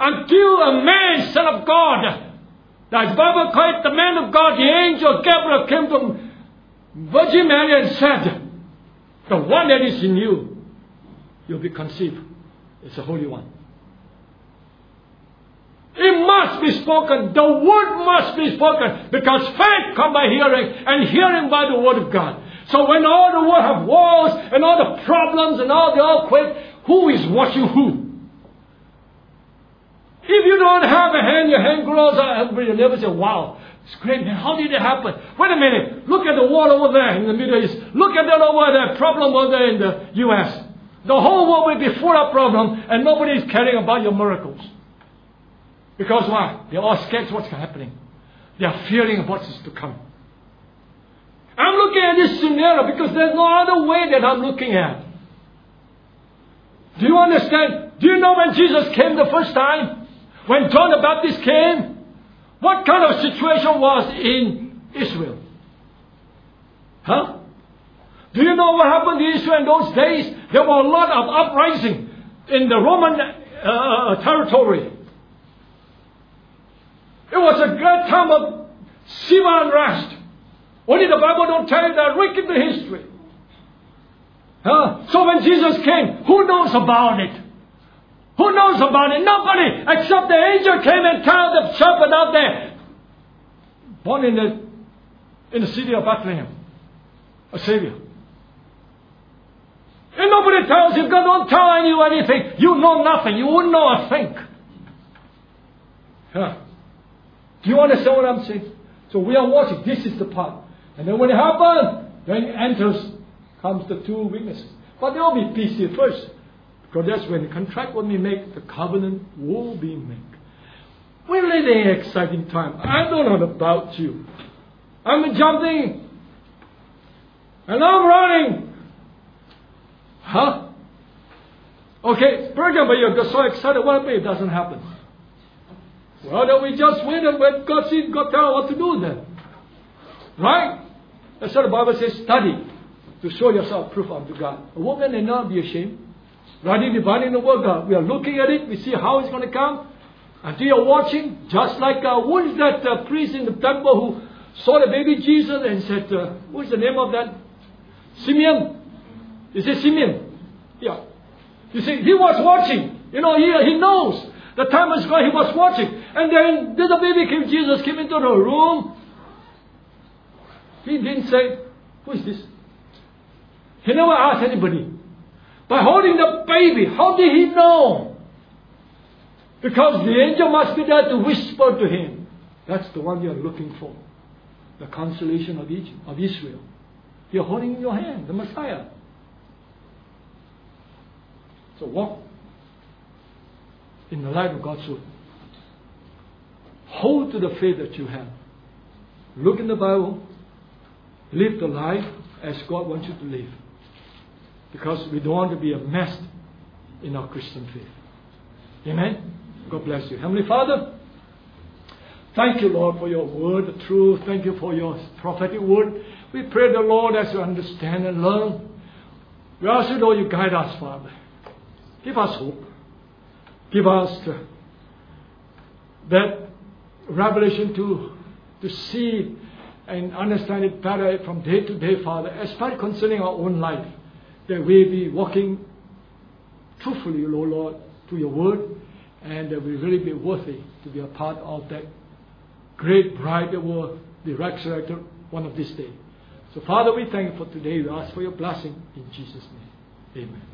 until a man, Son of God, the Bible calls it the man of God, the angel Gabriel came to Virgin Mary and said, the one that is in you, you'll be conceived. It's the Holy One. It must be spoken. The word must be spoken. Because faith comes by hearing, and hearing by the word of God. So when all the world have wars, and all the problems, and all the earthquakes, who is watching who? If you don't have a hand, your hand grows up, you'll never say, wow, it's great, man. How did it happen? Wait a minute. Look at the war over there in the Middle East. Look at that over there, problem over there in the U.S. The whole world will be full of problems, and nobody is caring about your miracles. Because why? They're all scared of what's happening. They are fearing of what is to come. I'm looking at this scenario because there's no other way that I'm looking at. Do you understand? Do you know when Jesus came the first time? When John the Baptist came? What kind of situation was in Israel? Huh? Do you know what happened to Israel in those days? There were a lot of uprising in the Roman territory. It was a great time of civil unrest. Only the Bible don't tell you that. Look into history. Huh? So when Jesus came, who knows about it? Who knows about it? Nobody except the angel came and told the shepherd out there, born in the city of Bethlehem, a Savior. And nobody tells you, God don't tell you anything. You know nothing. You wouldn't know a thing. Huh? Do you understand what I'm saying? So we are watching. This is the part. And then when it happens, then comes the two witnesses. But there will be peace here first. Because that's when the contract will be made, the covenant will be made. We're living an exciting time. I don't know about you. I'm jumping. And I'm running. Huh? Okay, for example, you're so excited. What if it doesn't happen? Well, then we just wait and when God sees, God tell what to do then. Right? That's what the Bible says, study to show yourself proof unto God. A woman may not be ashamed. Rightly dividing the word of God. We are looking at it. We see how it's going to come. Until you're watching, just like who is that priest in the temple who saw the baby Jesus and said, what is the name of that? Simeon. Is it Simeon? Yeah. You see, he was watching. You know, he knows. The time was going, he was watching. And then the baby Jesus came into the room. He didn't say, who is this? He never asked anybody. By holding the baby, how did he know? Because the angel must be there to whisper to him. That's the one you're looking for. The consolation of Israel. You're holding in your hand the Messiah. So walk in the light of God's word. Hold to the faith that you have. Look in the Bible. Live the life as God wants you to live. Because we don't want to be a mess in our Christian faith. Amen? God bless you. Heavenly Father, thank you, Lord, for your word, the truth. Thank you for your prophetic word. We pray the Lord as you understand and learn. We ask you, Lord, you guide us, Father. Give us hope. Give us that revelation to see and understand it better from day to day, Father, especially concerning our own life. That we be walking truthfully, Lord, to your word, and that we really be worthy to be a part of that great bride that will be resurrected one of this day. So, Father, we thank you for today. We ask for your blessing in Jesus' name. Amen.